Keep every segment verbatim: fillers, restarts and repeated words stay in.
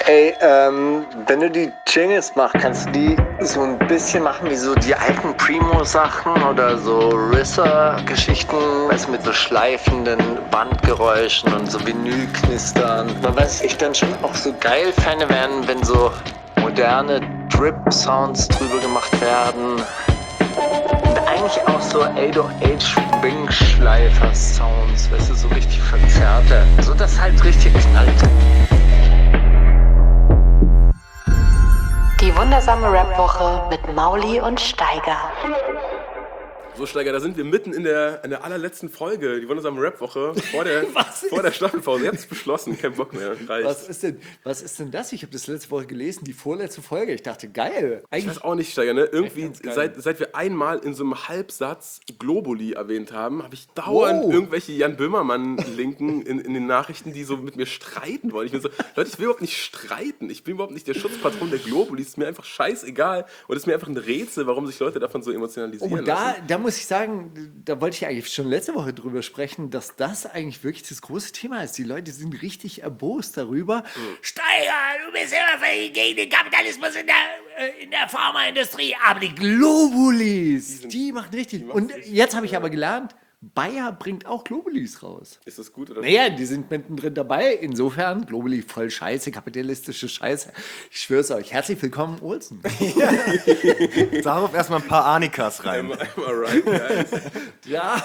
Ey, ähm, wenn du die Jingles machst, kannst du die so ein bisschen machen wie so die alten Primo-Sachen oder so Risser-Geschichten, weißt du, mit so schleifenden Bandgeräuschen und so Vinylknistern. Man weiß, ich dann schon auch so geil fände werden, wenn so moderne Drip-Sounds drüber gemacht werden. Und eigentlich auch so acht null acht Wing-Schleifer-Sounds, weißt du, so richtig verzerrte. So dass halt richtig knallt. Die wundersame Rap-Woche mit Mauli und Steiger. So, Steiger, da sind wir mitten in der, in der allerletzten Folge, die wundersame Rap-Woche, vor der, vor der Staffelpause. Jetzt beschlossen, kein Bock mehr. Reicht. Was ist denn, was ist denn das? Ich habe das letzte Woche gelesen, die vorletzte Folge. Ich dachte, geil. Ich weiß auch nicht, Steiger, ne? Irgendwie, geil. seit, seit wir einmal in so einem Halbsatz Globuli erwähnt haben, habe ich dauernd Wow. irgendwelche Jan Böhmermann-Linken in, in den Nachrichten, die so mit mir streiten wollen. Ich bin so, Leute, ich will überhaupt nicht streiten. Ich bin überhaupt nicht der Schutzpatron der Globuli. Es ist mir einfach scheißegal. Und es ist mir einfach ein Rätsel, warum sich Leute davon so emotionalisieren Oh, da, lassen. da muss ich sagen, da wollte ich eigentlich schon letzte Woche drüber sprechen, dass das eigentlich wirklich das große Thema ist. Die Leute sind richtig erbost darüber. Mhm. Steiger, du bist immer gegen den Kapitalismus in der, äh, in der Pharmaindustrie. Aber die Globulis, die, sind, die machen richtig. Die Und richtig, jetzt habe ich aber gelernt, Bayer bringt auch Globulis raus. Ist das gut oder Naja, die sind mittendrin dabei. Insofern, Globuli voll Scheiße, kapitalistische Scheiße. Ich schwör's euch. Herzlich willkommen, Olsen. Darauf erstmal ein paar Arnikas rein. Einmal, einmal rein, guys. Ja,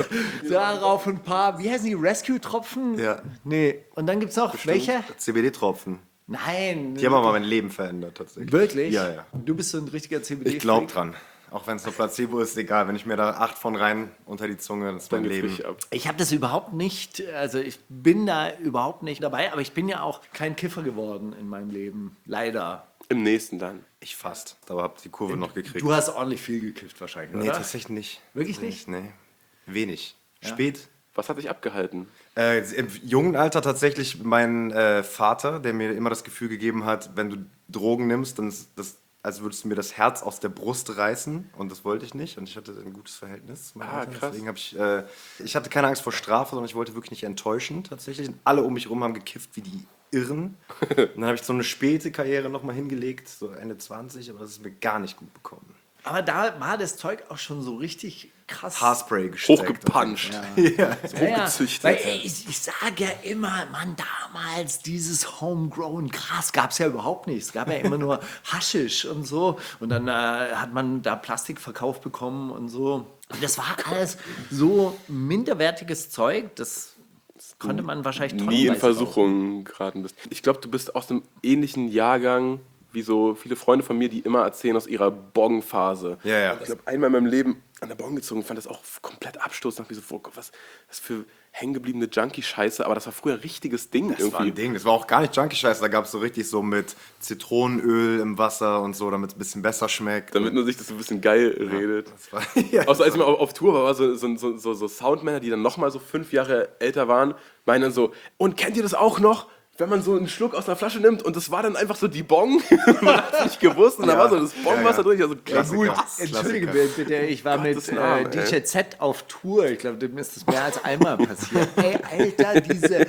darauf ein paar, wie heißen die, Rescue-Tropfen? Ja. Nee, und dann gibt's noch welche? C B D-Tropfen. Nein. Die haben aber mein Leben verändert, tatsächlich. Wirklich? Ja, ja. Du bist so ein richtiger C B D-Freak. Ich glaube dran. Auch wenn es nur Placebo ist, egal. Wenn ich mir da acht von rein unter die Zunge, das ist mein Dann geht's Leben. richtig ab. Ich habe das überhaupt nicht, also ich bin da überhaupt nicht dabei, aber ich bin ja auch kein Kiffer geworden in meinem Leben. Leider. Im nächsten dann. Ich fast. Aber habe die Kurve noch gekriegt. Du hast ordentlich viel gekifft wahrscheinlich, Nee, oder? tatsächlich nicht. Wirklich nicht? Nee. Wenig. Spät. Was hat dich abgehalten? Äh, Im jungen Alter tatsächlich mein äh, Vater, der mir immer das Gefühl gegeben hat, wenn du Drogen nimmst, dann ist das, als würdest du mir das Herz aus der Brust reißen. Und das wollte ich nicht. Und ich hatte ein gutes Verhältnis zu meinen Ah, Eltern. krass. Deswegen habe ich, äh, ich hatte keine Angst vor Strafe, sondern ich wollte wirklich nicht enttäuschen tatsächlich. Und alle um mich herum haben gekifft wie die Irren. Und dann habe ich so eine späte Karriere nochmal hingelegt, so Ende zwanzig, aber das ist mir gar nicht gut bekommen. Aber da war das Zeug auch schon so richtig krass. Haarspray gesteckt. Hochgepuncht. Ja, So ja, hochgezüchtet. weil ey, ich, ich sage ja immer, Mann, damals dieses Homegrown Gras gab es ja überhaupt nicht. Es gab ja immer nur Haschisch und so. Und dann äh, hat man da Plastik verkauft bekommen und so. Und das war alles so minderwertiges Zeug, das konnte man wahrscheinlich Nie in tonnenweise Versuchung geraten bist. Ich glaube, du bist aus einem ähnlichen Jahrgang wie so viele Freunde von mir, die immer erzählen aus ihrer Bong-Phase. Ja, ja. Ich glaube, einmal in meinem Leben an der Bong gezogen, fand das auch komplett abstoßend. Dachte mir so, oh Gott, was, was für hängengebliebene Junkie-Scheiße. Aber das war früher ein richtiges Ding Das irgendwie. war ein Ding. Das war auch gar nicht Junkie-Scheiße. Da gab es so richtig so mit Zitronenöl im Wasser und so, damit es ein bisschen besser schmeckt. Damit man sich das so ein bisschen geil redet. Das war, ja, Außer als ich mal auf, auf Tour war, war so, so, so, so, so Soundmänner, die dann nochmal so fünf Jahre älter waren, meinen dann so, und kennt ihr das auch noch? Wenn man so einen Schluck aus einer Flasche nimmt und das war dann einfach so die Bong, man hat es nicht gewusst und da Ja. war so das Bongwasser Ja, ja. durch. Also Klassiker. gut. Entschuldige Klassiker. bitte, ich war mit Gottes äh, Namen, D ey. J Z auf Tour. Ich glaube, dem ist das mehr als einmal passiert. Ey, Alter, diese.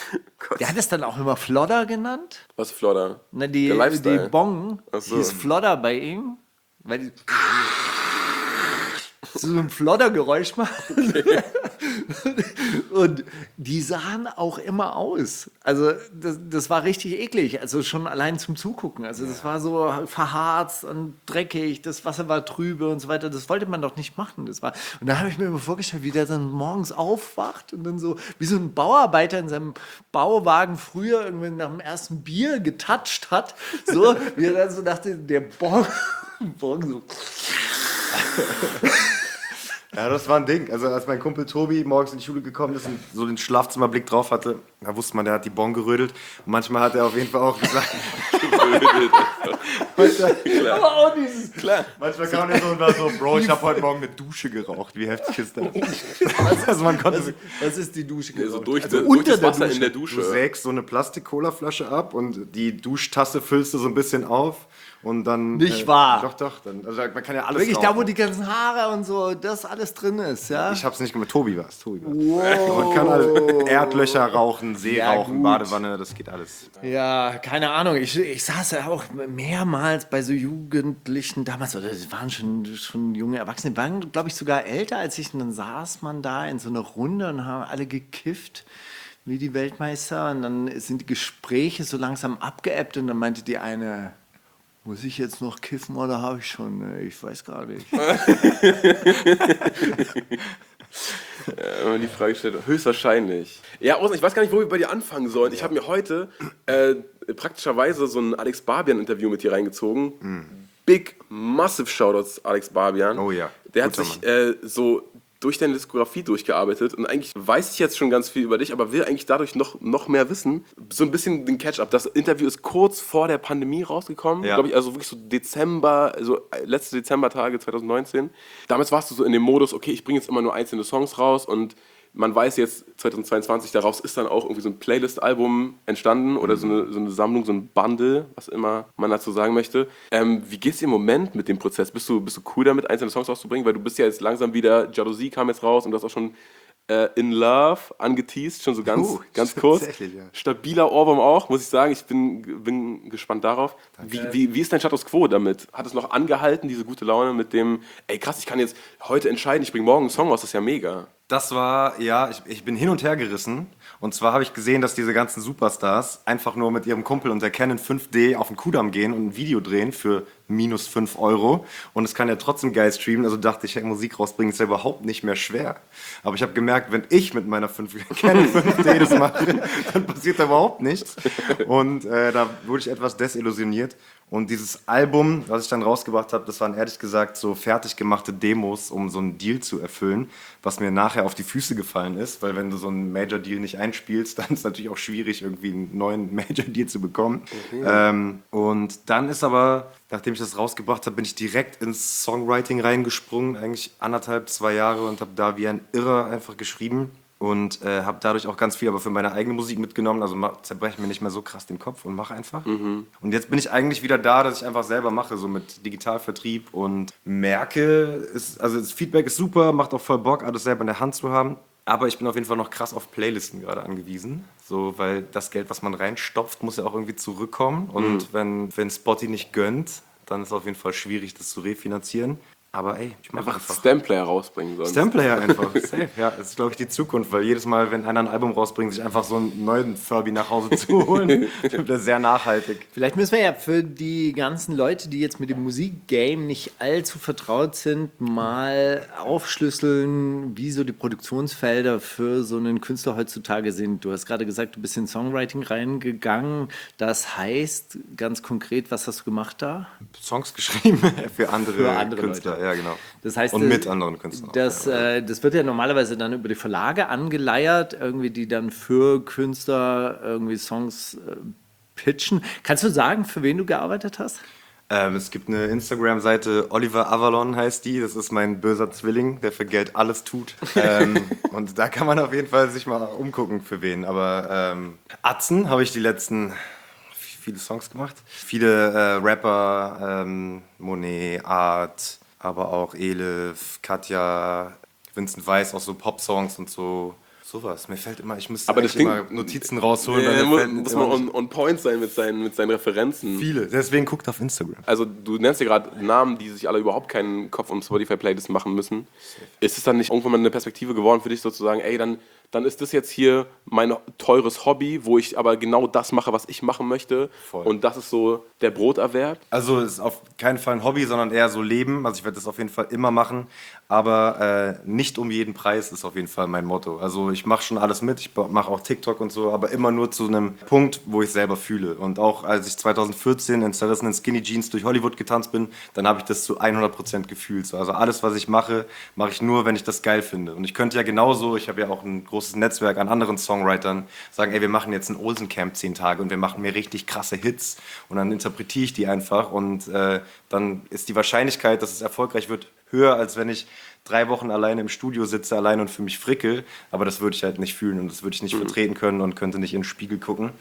Der hat es dann auch immer Flodder genannt. Was Flodder? Na, die, Der Lifestyle. die Bong Ach so. hieß Flodder bei ihm. Weil die so ein Floddergeräusch macht. Und die sahen auch immer aus. Also das, das war richtig eklig. Also schon allein zum Zugucken. Also das war so verharzt und dreckig. Das Wasser war trübe und so weiter. Das wollte man doch nicht machen. Das war, und dann habe ich mir immer vorgestellt, wie der dann morgens aufwacht und dann so wie so ein Bauarbeiter in seinem Bauwagen früher irgendwie nach dem ersten Bier getatscht hat. So, wie er dann so dachte, der Bon, bon so. Ja, das war ein Ding. Also als mein Kumpel Tobi morgens in die Schule gekommen ist und so den Schlafzimmerblick drauf hatte, da wusste man, der hat die Bon gerödelt. Und manchmal hat er auf jeden Fall auch gesagt, Aber auch dieses Klar. manchmal kam er so und war so, Bro, ich habe heute Morgen eine Dusche geraucht. Wie heftig ist das? Also man konnte, Was, was ist die Dusche? So geraucht? durch, Also durch unter das der Wasser Dusche. in der du Dusche. sägst so eine Plastik-Cola-Flasche ab und die Duschtasse füllst du so ein bisschen auf Und dann, Nicht wahr? Doch, doch. Dann, also man kann ja alles Wirklich, rauchen. da wo die ganzen Haare und so, das alles drin ist, ja? Ich hab's nicht gemacht. Tobi war's. Tobi war's. Wow. Man kann alle Erdlöcher rauchen, See Ja, rauchen, gut. Badewanne, das geht alles. Ja, keine Ahnung. Ich, ich saß ja auch mehrmals bei so Jugendlichen damals, oder die waren schon, schon junge Erwachsene, die waren, glaube ich, sogar älter als ich. Und dann saß man da in so einer Runde und haben alle gekifft wie die Weltmeister. Und dann sind die Gespräche so langsam abgeebbt und dann meinte die eine, muss ich jetzt noch kiffen oder habe ich schon? Ich weiß gar nicht. Wenn man die Frage stellt, höchstwahrscheinlich. Ja, Osten, ich weiß gar nicht, wo wir bei dir anfangen sollen. Ich habe mir heute äh, praktischerweise so ein Alex Barbian-Interview mit dir reingezogen. Mm. Big, massive Shoutouts, Alex Barbian. Oh ja. Der hat Guter sich äh, so durch deine Diskografie durchgearbeitet und eigentlich weiß ich jetzt schon ganz viel über dich, aber will eigentlich dadurch noch, noch mehr wissen. So ein bisschen den Catch-up. Das Interview ist kurz vor der Pandemie rausgekommen, Ja. glaube ich, also wirklich so Dezember, also letzte Dezembertage zwanzig neunzehn. Damals warst du so in dem Modus, okay, ich bringe jetzt immer nur einzelne Songs raus und man weiß jetzt, zwanzig zweiundzwanzig, daraus ist dann auch irgendwie so ein Playlist-Album entstanden oder so eine, so eine Sammlung, so ein Bundle, was immer man dazu sagen möchte. Ähm, wie geht's dir im Moment mit dem Prozess? Bist du, bist du cool damit, einzelne Songs rauszubringen? Weil du bist ja jetzt langsam wieder, Jalousie kam jetzt raus und du hast auch schon äh, In Love angeteased, schon so ganz, Uh, ganz kurz. tatsächlich, ja. Stabiler Ohrwurm auch, muss ich sagen. Ich bin, bin gespannt darauf. Wie, wie, wie ist dein Status Quo damit? Hat es noch angehalten, diese gute Laune mit dem, ey krass, ich kann jetzt heute entscheiden, ich bringe morgen einen Song raus, das ist ja mega. Das war, ja, ich, ich bin hin und her gerissen. Und zwar habe ich gesehen, dass diese ganzen Superstars einfach nur mit ihrem Kumpel und der Canon fünf D auf den Kudamm gehen und ein Video drehen für minus fünf Euro. Und es kann ja trotzdem geil streamen. Also dachte ich, hey, Musik rausbringen ist ja überhaupt nicht mehr schwer. Aber ich habe gemerkt, wenn ich mit meiner fünf, Canon fünf D das mache, dann passiert da überhaupt nichts. Und äh, da wurde ich etwas desillusioniert. Und dieses Album, was ich dann rausgebracht habe, das waren ehrlich gesagt so fertig gemachte Demos, um so einen Deal zu erfüllen, was mir nachher auf die Füße gefallen ist, weil wenn du so einen Major-Deal nicht einspielst, dann ist es natürlich auch schwierig, irgendwie einen neuen Major-Deal zu bekommen. Mhm. Ähm, und dann ist aber, nachdem ich das rausgebracht habe, bin ich direkt ins Songwriting reingesprungen, eigentlich anderthalb, zwei Jahre und habe da wie ein Irrer einfach geschrieben. Und äh, habe dadurch auch ganz viel aber für meine eigene Musik mitgenommen. Also zerbreche mir nicht mehr so krass den Kopf und mache einfach. Mhm. Und jetzt bin ich eigentlich wieder da, dass ich einfach selber mache, so mit Digitalvertrieb. Und merke, ist, also das Feedback ist super, macht auch voll Bock, alles selber in der Hand zu haben. Aber ich bin auf jeden Fall noch krass auf Playlisten gerade angewiesen. So, weil das Geld, was man reinstopft, muss ja auch irgendwie zurückkommen. Und mhm. wenn, wenn Spotify nicht gönnt, dann ist es auf jeden Fall schwierig, das zu refinanzieren. Aber ey, ich mache einfach einfach. Stamplayer rausbringen sonst. Stamplayer einfach, safe. Ja, das ist, glaube ich, die Zukunft, weil jedes Mal, wenn einer ein Album rausbringt, sich einfach so einen neuen Furby nach Hause zu holen, wird das sehr nachhaltig. Vielleicht müssen wir ja für die ganzen Leute, die jetzt mit dem Musikgame nicht allzu vertraut sind, mal aufschlüsseln, wie so die Produktionsfelder für so einen Künstler heutzutage sind. Du hast gerade gesagt, du bist in Songwriting reingegangen. Das heißt, ganz konkret, was hast du gemacht da? Songs geschrieben für andere, Für andere Künstler. Leute. Ja, genau. Das heißt, und mit anderen Künstlern. Das, auch, ja. äh, das wird ja normalerweise dann über die Verlage angeleiert, irgendwie, die dann für Künstler irgendwie Songs äh, pitchen. Kannst du sagen, für wen du gearbeitet hast? Ähm, es gibt eine Instagram-Seite, Oliver Avalon heißt die. Das ist mein böser Zwilling, der für Geld alles tut. ähm, und da kann man auf jeden Fall sich mal umgucken, für wen. Aber ähm, Atzen habe ich die letzten viele Songs gemacht. Viele äh, Rapper, ähm, Monet, Art, aber auch Elif, Katja, Vincent Weiss, auch so Pop-Songs und so. Sowas. Mir fällt immer, ich müsste aber das immer Notizen rausholen. Äh, dann muss, fällt muss immer man on, on point sein mit seinen, mit seinen Referenzen. viele. Deswegen guckt auf Instagram. Also du nennst ja gerade Namen, die sich alle überhaupt keinen Kopf um Spotify-Playlist machen müssen. Ist es dann nicht irgendwann mal eine Perspektive geworden für dich, sozusagen, ey, dann, dann ist das jetzt hier mein teures Hobby, wo ich aber genau das mache, was ich machen möchte. Voll. Und das ist so der Broterwerb? Also es ist auf keinen Fall ein Hobby, sondern eher so Leben. Also ich werde das auf jeden Fall immer machen, aber äh, nicht um jeden Preis ist auf jeden Fall mein Motto. Also ich mache schon alles mit, ich mache auch TikTok und so, aber immer nur zu einem Punkt, wo ich selber fühle. Und auch als ich zwanzig vierzehn in zerrissenen Skinny Jeans durch Hollywood getanzt bin, dann habe ich das zu hundert Prozent gefühlt. So, also alles, was ich mache, mache ich nur, wenn ich das geil finde. Und ich könnte ja genauso, ich habe ja auch ein großes Netzwerk an anderen Songwritern, sagen, ey, wir machen jetzt ein Olsen Camp zehn Tage und wir machen mir richtig krasse Hits und dann interpretiere ich die einfach und äh, dann ist die Wahrscheinlichkeit, dass es erfolgreich wird, höher, als wenn ich drei Wochen alleine im Studio sitze, allein und für mich frickel, aber das würde ich halt nicht fühlen und das würde ich nicht mhm. vertreten können und könnte nicht in den Spiegel gucken.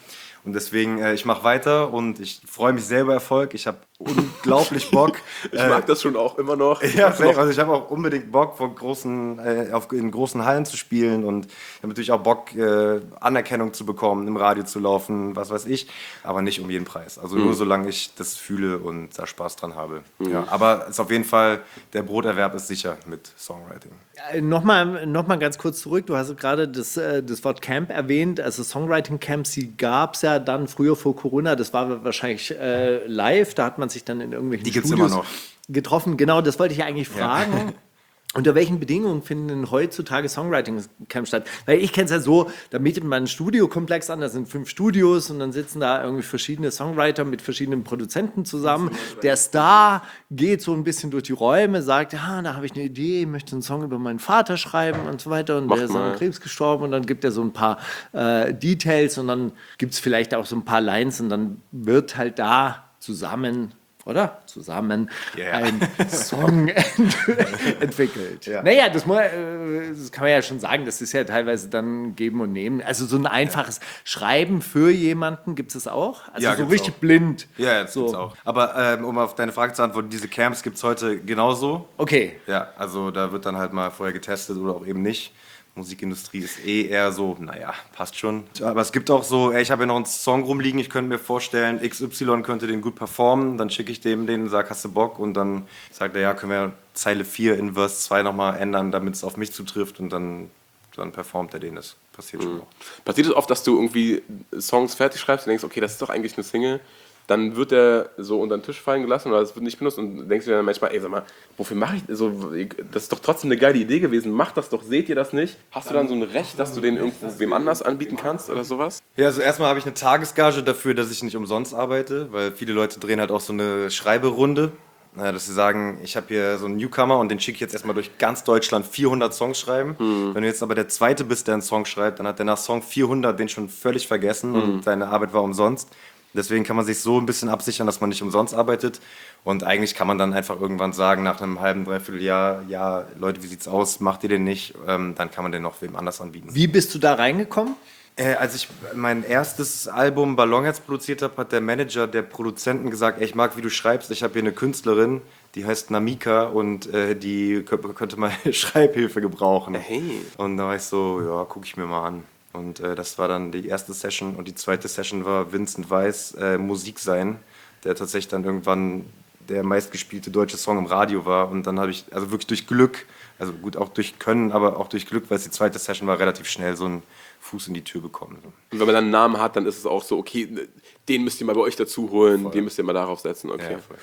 Und deswegen, äh, ich mache weiter und ich freue mich sehr über Erfolg. Ich habe unglaublich Bock. Ich mag das schon auch immer noch. Ja, safe. Also ich habe auch unbedingt Bock, vor großen, äh, auf, in großen Hallen zu spielen und ich habe natürlich auch Bock, äh, Anerkennung zu bekommen, im Radio zu laufen, was weiß ich, aber nicht um jeden Preis. Also mhm. nur solange ich das fühle und da Spaß dran habe. Mhm. Ja, aber es ist auf jeden Fall, der Broterwerb ist sicher mit Songwriting. Äh, Nochmal noch mal ganz kurz zurück, du hast gerade das, äh, das Wort Camp erwähnt, also Songwriting-Camps, die gab es ja dann früher vor Corona, das war wahrscheinlich äh, live, da hat man sich dann in irgendwelchen Die gibt's Studios immer noch. getroffen. Genau, das wollte ich eigentlich fragen. Ja. Unter welchen Bedingungen finden denn heutzutage Songwriting-Camps statt? Weil ich kenne es ja so, da mietet man einen Studiokomplex an, da sind fünf Studios und dann sitzen da irgendwie verschiedene Songwriter mit verschiedenen Produzenten zusammen. Der Star geht so ein bisschen durch die Räume, sagt, ja, da habe ich eine Idee, ich möchte einen Song über meinen Vater schreiben und so weiter und Macht der ist mal. an Krebs gestorben und dann gibt er so ein paar äh, Details und dann gibt es vielleicht auch so ein paar Lines und dann wird halt da zusammen oder? Zusammen Yeah. ein Song ent entwickelt. Ja. Naja, das, muss, äh, das kann man ja schon sagen, das ist ja teilweise dann geben und nehmen. Also so ein einfaches Schreiben für jemanden gibt es auch? Also Ja, so gibt's richtig auch. blind. Ja, das so. gibt's auch. Aber ähm, um auf deine Frage zu antworten, diese Camps gibt es heute genauso. Okay. Ja, also da wird dann halt mal vorher getestet oder auch eben nicht. Musikindustrie ist eh eher so, naja, passt schon. Aber es gibt auch so, ey, ich habe ja noch einen Song rumliegen, ich könnte mir vorstellen, X Y könnte den gut performen, dann schicke ich dem den und sage, hast du Bock? Und dann sagt er, ja, können wir Zeile vier in Verse zwei nochmal ändern, damit es auf mich zutrifft und dann, dann performt er den, das passiert schon auch. Passiert es oft, dass du irgendwie Songs fertig schreibst und denkst, okay, das ist doch eigentlich eine Single, dann wird der so unter den Tisch fallen gelassen oder es wird nicht benutzt und denkst du dir dann manchmal, ey, sag mal, wofür mache ich so, das ist doch trotzdem eine geile Idee gewesen, mach das doch, seht ihr das nicht? Hast du dann so ein Recht, dass du den irgendwo wem anders anbieten kannst oder sowas? Ja, also erstmal habe ich eine Tagesgage dafür, dass ich nicht umsonst arbeite, weil viele Leute drehen halt auch so eine Schreiberunde, dass sie sagen, ich habe hier so einen Newcomer und den schicke ich jetzt erstmal durch ganz Deutschland vierhundert Songs schreiben. Mhm. Wenn du jetzt aber der Zweite bist, der einen Song schreibt, dann hat der nach Song vierhundert den schon völlig vergessen mhm. und deine Arbeit war umsonst. Deswegen kann man sich so ein bisschen absichern, dass man nicht umsonst arbeitet. Und eigentlich kann man dann einfach irgendwann sagen, nach einem halben, dreiviertel Jahr, ja, Leute, wie sieht's aus, macht ihr den nicht? Ähm, dann kann man den noch wem anders anbieten. Wie bist du da reingekommen? Äh, als ich mein erstes Album Ballonherz produziert habe, hat der Manager der Produzenten gesagt, ey, ich mag, wie du schreibst, ich habe hier eine Künstlerin, die heißt Namika und äh, die könnte mal Schreibhilfe gebrauchen. Hey. Und da war ich so, ja, gucke ich mir mal an. Und äh, das war dann die erste Session und die zweite Session war Vincent Weiss, äh, Musik sein, der tatsächlich dann irgendwann der meistgespielte deutsche Song im Radio war. Und dann habe ich, also wirklich durch Glück, also gut auch durch Können, aber auch durch Glück, weil es die zweite Session war, relativ schnell so einen Fuß in die Tür bekommen. Und wenn man dann einen Namen hat, dann ist es auch so, okay, den müsst ihr mal bei euch dazu holen, Voll. den müsst ihr mal darauf setzen. Okay. Ja, voll.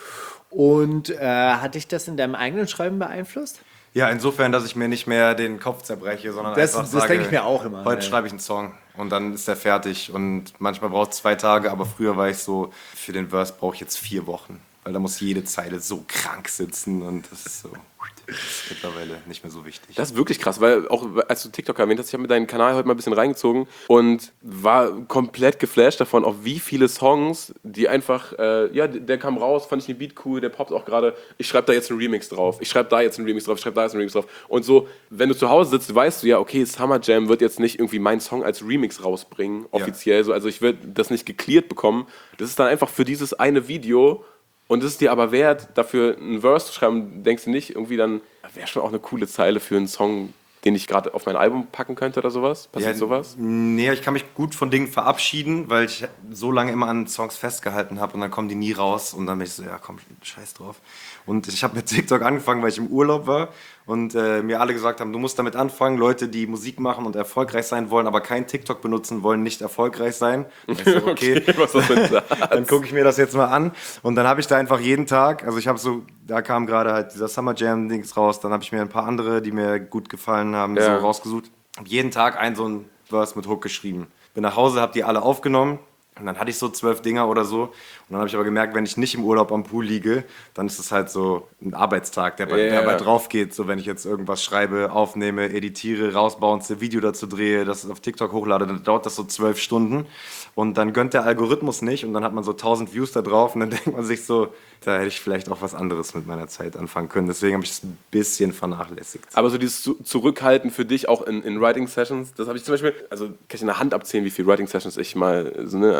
Und äh, hat dich das in deinem eigenen Schreiben beeinflusst? Ja, insofern, dass ich mir nicht mehr den Kopf zerbreche, sondern Das- einfach das sage, denke ich mir auch immer, heute ja. schreibe ich einen Song und dann ist der fertig und manchmal braucht es zwei Tage, aber früher war ich so, für den Verse brauche ich jetzt vier Wochen, weil da muss jede Zeile so krank sitzen und das ist so, das ist mittlerweile nicht mehr so wichtig. Das ist wirklich krass, weil auch als du TikTok erwähnt hast, ich habe mir deinen Kanal heute mal ein bisschen reingezogen und war komplett geflasht davon, auf wie viele Songs, die einfach, äh, ja, der kam raus, fand ich den Beat cool, der poppt auch gerade, ich schreibe da jetzt einen Remix drauf, ich schreibe da jetzt einen Remix drauf, ich schreibe da jetzt einen Remix drauf und so, wenn du zu Hause sitzt, weißt du ja, okay, Summer Jam wird jetzt nicht irgendwie meinen Song als Remix rausbringen, offiziell, so, also ich werde das nicht geklärt bekommen, das ist dann einfach für dieses eine Video. Und es ist dir aber wert, dafür einen Verse zu schreiben, denkst du nicht, irgendwie dann wäre schon auch eine coole Zeile für einen Song, den ich gerade auf mein Album packen könnte oder sowas? Passiert Ja, sowas? Nee, ich kann mich gut von Dingen verabschieden, weil ich so lange immer an Songs festgehalten habe und dann kommen die nie raus und dann bin ich so, ja komm, scheiß drauf. Und ich habe mit TikTok angefangen, weil ich im Urlaub war und äh, mir alle gesagt haben, du musst damit anfangen, Leute, die Musik machen und erfolgreich sein wollen, aber kein TikTok benutzen wollen, nicht erfolgreich sein. Und ich so, okay, Okay, was ist das für ein Satz? dann gucke ich mir das jetzt mal an und dann habe ich da einfach jeden Tag, also ich habe so, da kam gerade halt dieser Summer Jam Dings raus, dann habe ich mir ein paar andere, die mir gut gefallen haben, Ja. so rausgesucht. Hab jeden Tag ein so ein Verse mit Hook geschrieben. Bin nach Hause, habe die alle aufgenommen und dann hatte ich so zwölf Dinger oder so und dann habe ich aber gemerkt, wenn ich nicht im Urlaub am Pool liege, dann ist es halt so ein Arbeitstag, der, bei, Ja. der bei drauf geht, so wenn ich jetzt irgendwas schreibe, aufnehme, editiere, rausbounce, Video dazu drehe, das auf TikTok hochlade, dann dauert das so zwölf Stunden und dann gönnt der Algorithmus nicht und dann hat man so tausend Views da drauf und dann denkt man sich so, da hätte ich vielleicht auch was anderes mit meiner Zeit anfangen können. Deswegen habe ich es ein bisschen vernachlässigt. Aber so dieses Zu- Zurückhalten für dich auch in, in Writing-Sessions, das habe ich zum Beispiel, also kann ich in der Hand abzählen, wie viele Writing-Sessions ich mal so, ne,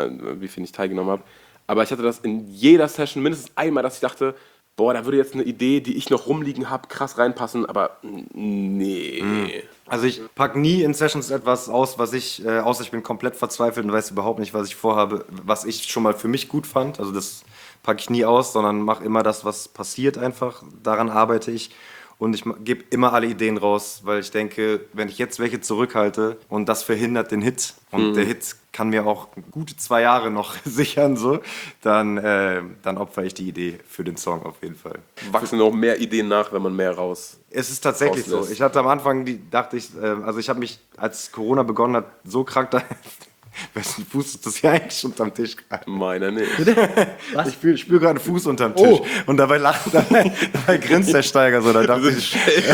wie viel ich teilgenommen habe. Aber ich hatte das in jeder Session mindestens einmal, dass ich dachte, boah, da würde jetzt eine Idee, die ich noch rumliegen habe, krass reinpassen, aber nee. Also ich packe nie in Sessions etwas aus, was ich, äh, außer ich bin komplett verzweifelt und weiß überhaupt nicht, was ich vorhabe, was ich schon mal für mich gut fand. Also das packe ich nie aus, sondern mache immer das, was passiert einfach. Daran arbeite ich. Und ich gebe immer alle Ideen raus, weil ich denke, wenn ich jetzt welche zurückhalte und das verhindert den Hit und mhm. der Hit kann mir auch gute zwei Jahre noch sichern, so, dann, äh, dann opfere ich die Idee für den Song auf jeden Fall. Wachsen noch mehr Ideen nach, wenn man mehr raus. Es ist tatsächlich rauslässt. So. Ich hatte am Anfang, die, dachte ich, äh, also ich habe mich, als Corona begonnen hat, so krank da. Wessen Fuß ist das hier eigentlich unterm Tisch gerade? Meiner nicht. Was? Ich spüre spür gerade einen Fuß unterm Tisch. Oh. Und dabei lacht, dabei, dabei grinst der Steiger so. Da dachte ich,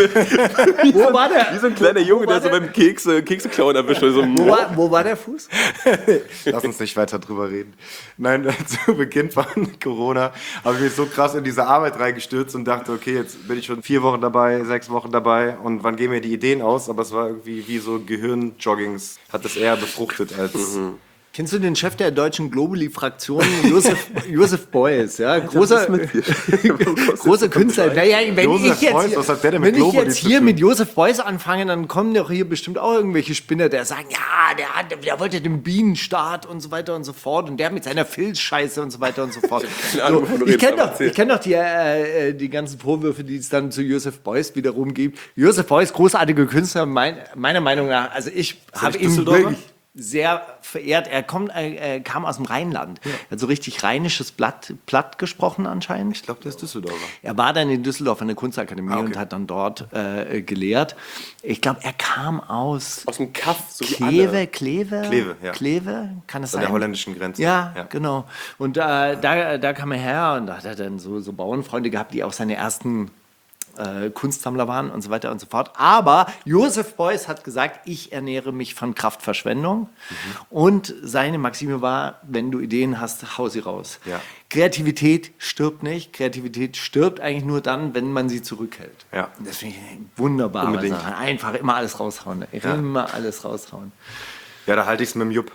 wo war der? Wie so ein kleiner Junge, der, der so beim Kekse, Kekse klauen erwischt. So, wo, war, wo war der Fuß? Lass uns nicht weiter drüber reden. Nein, zu Beginn von Corona habe ich mich so krass in diese Arbeit reingestürzt und dachte, okay, jetzt bin ich schon vier Wochen dabei, sechs Wochen dabei und wann gehen mir die Ideen aus? Aber es war irgendwie wie so Gehirnjoggings. Hat das eher befruchtet als... Mhm. Kennst du den Chef der deutschen Globally-Fraktion, Josef, Josef Beuys? Ja? Großer, großer Künstler. Naja, wenn Josef ich jetzt, Beuys, was hat der denn mit wenn ich Globally jetzt zu hier tun? mit Josef Beuys anfange, dann kommen doch hier bestimmt auch irgendwelche Spinner, der sagen, ja, der, hat, der wollte den Bienenstaat und so weiter und so fort und der mit seiner Filzscheiße und so weiter und so fort. So, ich kenne doch, ich kenn doch die, äh, die ganzen Vorwürfe, die es dann zu Josef Beuys wiederum gibt. Josef Beuys, großartiger Künstler, mein, meiner Meinung nach, also ich habe ihn wirklich sehr verehrt. Er kommt, äh, kam aus dem Rheinland. Ja. Er hat so richtig rheinisches Blatt, Platt gesprochen anscheinend. Ich glaube, der ist Düsseldorfer. Er war dann in Düsseldorf an der Kunstakademie ah, okay. und hat dann dort äh, gelehrt. Ich glaube, er kam aus... Aus dem Kaff, so Kleve, Kleve? Kleve, ja. Kleve, kann es sein? An der holländischen Grenze. Ja, ja. genau. Und äh, da, da kam er her und da hat er dann so, so Bauernfreunde gehabt, die auch seine ersten Äh, Kunstsammler waren und so weiter und so fort. Aber Josef Beuys hat gesagt, ich ernähre mich von Kraftverschwendung. Mhm. Und seine Maxime war, wenn du Ideen hast, hau sie raus. Ja. Kreativität stirbt nicht. Kreativität stirbt eigentlich nur dann, wenn man sie zurückhält. Ja. Das finde ich wunderbar. Einfach immer alles raushauen. Ja. Immer alles raushauen. Ja, da halte ich es mit dem Jupp.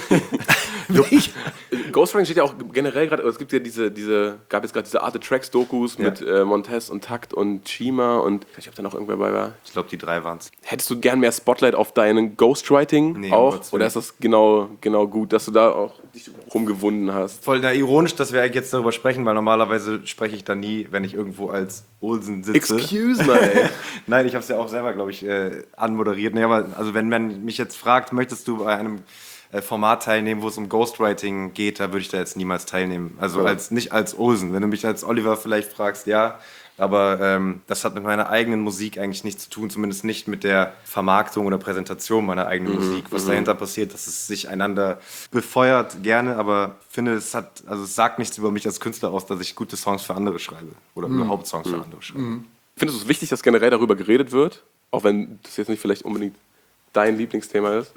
Ghostwriting steht ja auch generell gerade, es gibt ja diese, diese gab jetzt gerade diese Art Tracks Dokus ja. mit äh, Montez und Takt und Chima und ich weiß nicht, ob da noch irgendwer bei war. Ich glaube, die drei waren es. Hättest du gern mehr Spotlight auf deinen Ghostwriting nee, auch? Oder ist das genau, genau gut, dass du da auch dich rumgewunden hast? Voll da ironisch, dass wir jetzt darüber sprechen, weil normalerweise spreche ich da nie, wenn ich irgendwo als Olsen sitze. Excuse me. Nein, ich habe es ja auch selber, glaube ich, äh, anmoderiert. Nee, aber also wenn man mich jetzt fragt, möchtest du bei einem Format teilnehmen, wo es um Ghostwriting geht, da würde ich da jetzt niemals teilnehmen. Also als, nicht als Olsen. Wenn du mich als Oliver vielleicht fragst, ja, aber ähm, das hat mit meiner eigenen Musik eigentlich nichts zu tun, zumindest nicht mit der Vermarktung oder Präsentation meiner eigenen mhm, Musik. Was mhm. dahinter passiert, dass es sich einander befeuert, gerne, aber finde, es hat, also es sagt nichts über mich als Künstler aus, dass ich gute Songs für andere schreibe oder mhm. überhaupt Songs mhm. für andere schreibe. Mhm. Findest du es wichtig, dass generell darüber geredet wird? Auch wenn das jetzt nicht vielleicht unbedingt dein Lieblingsthema ist?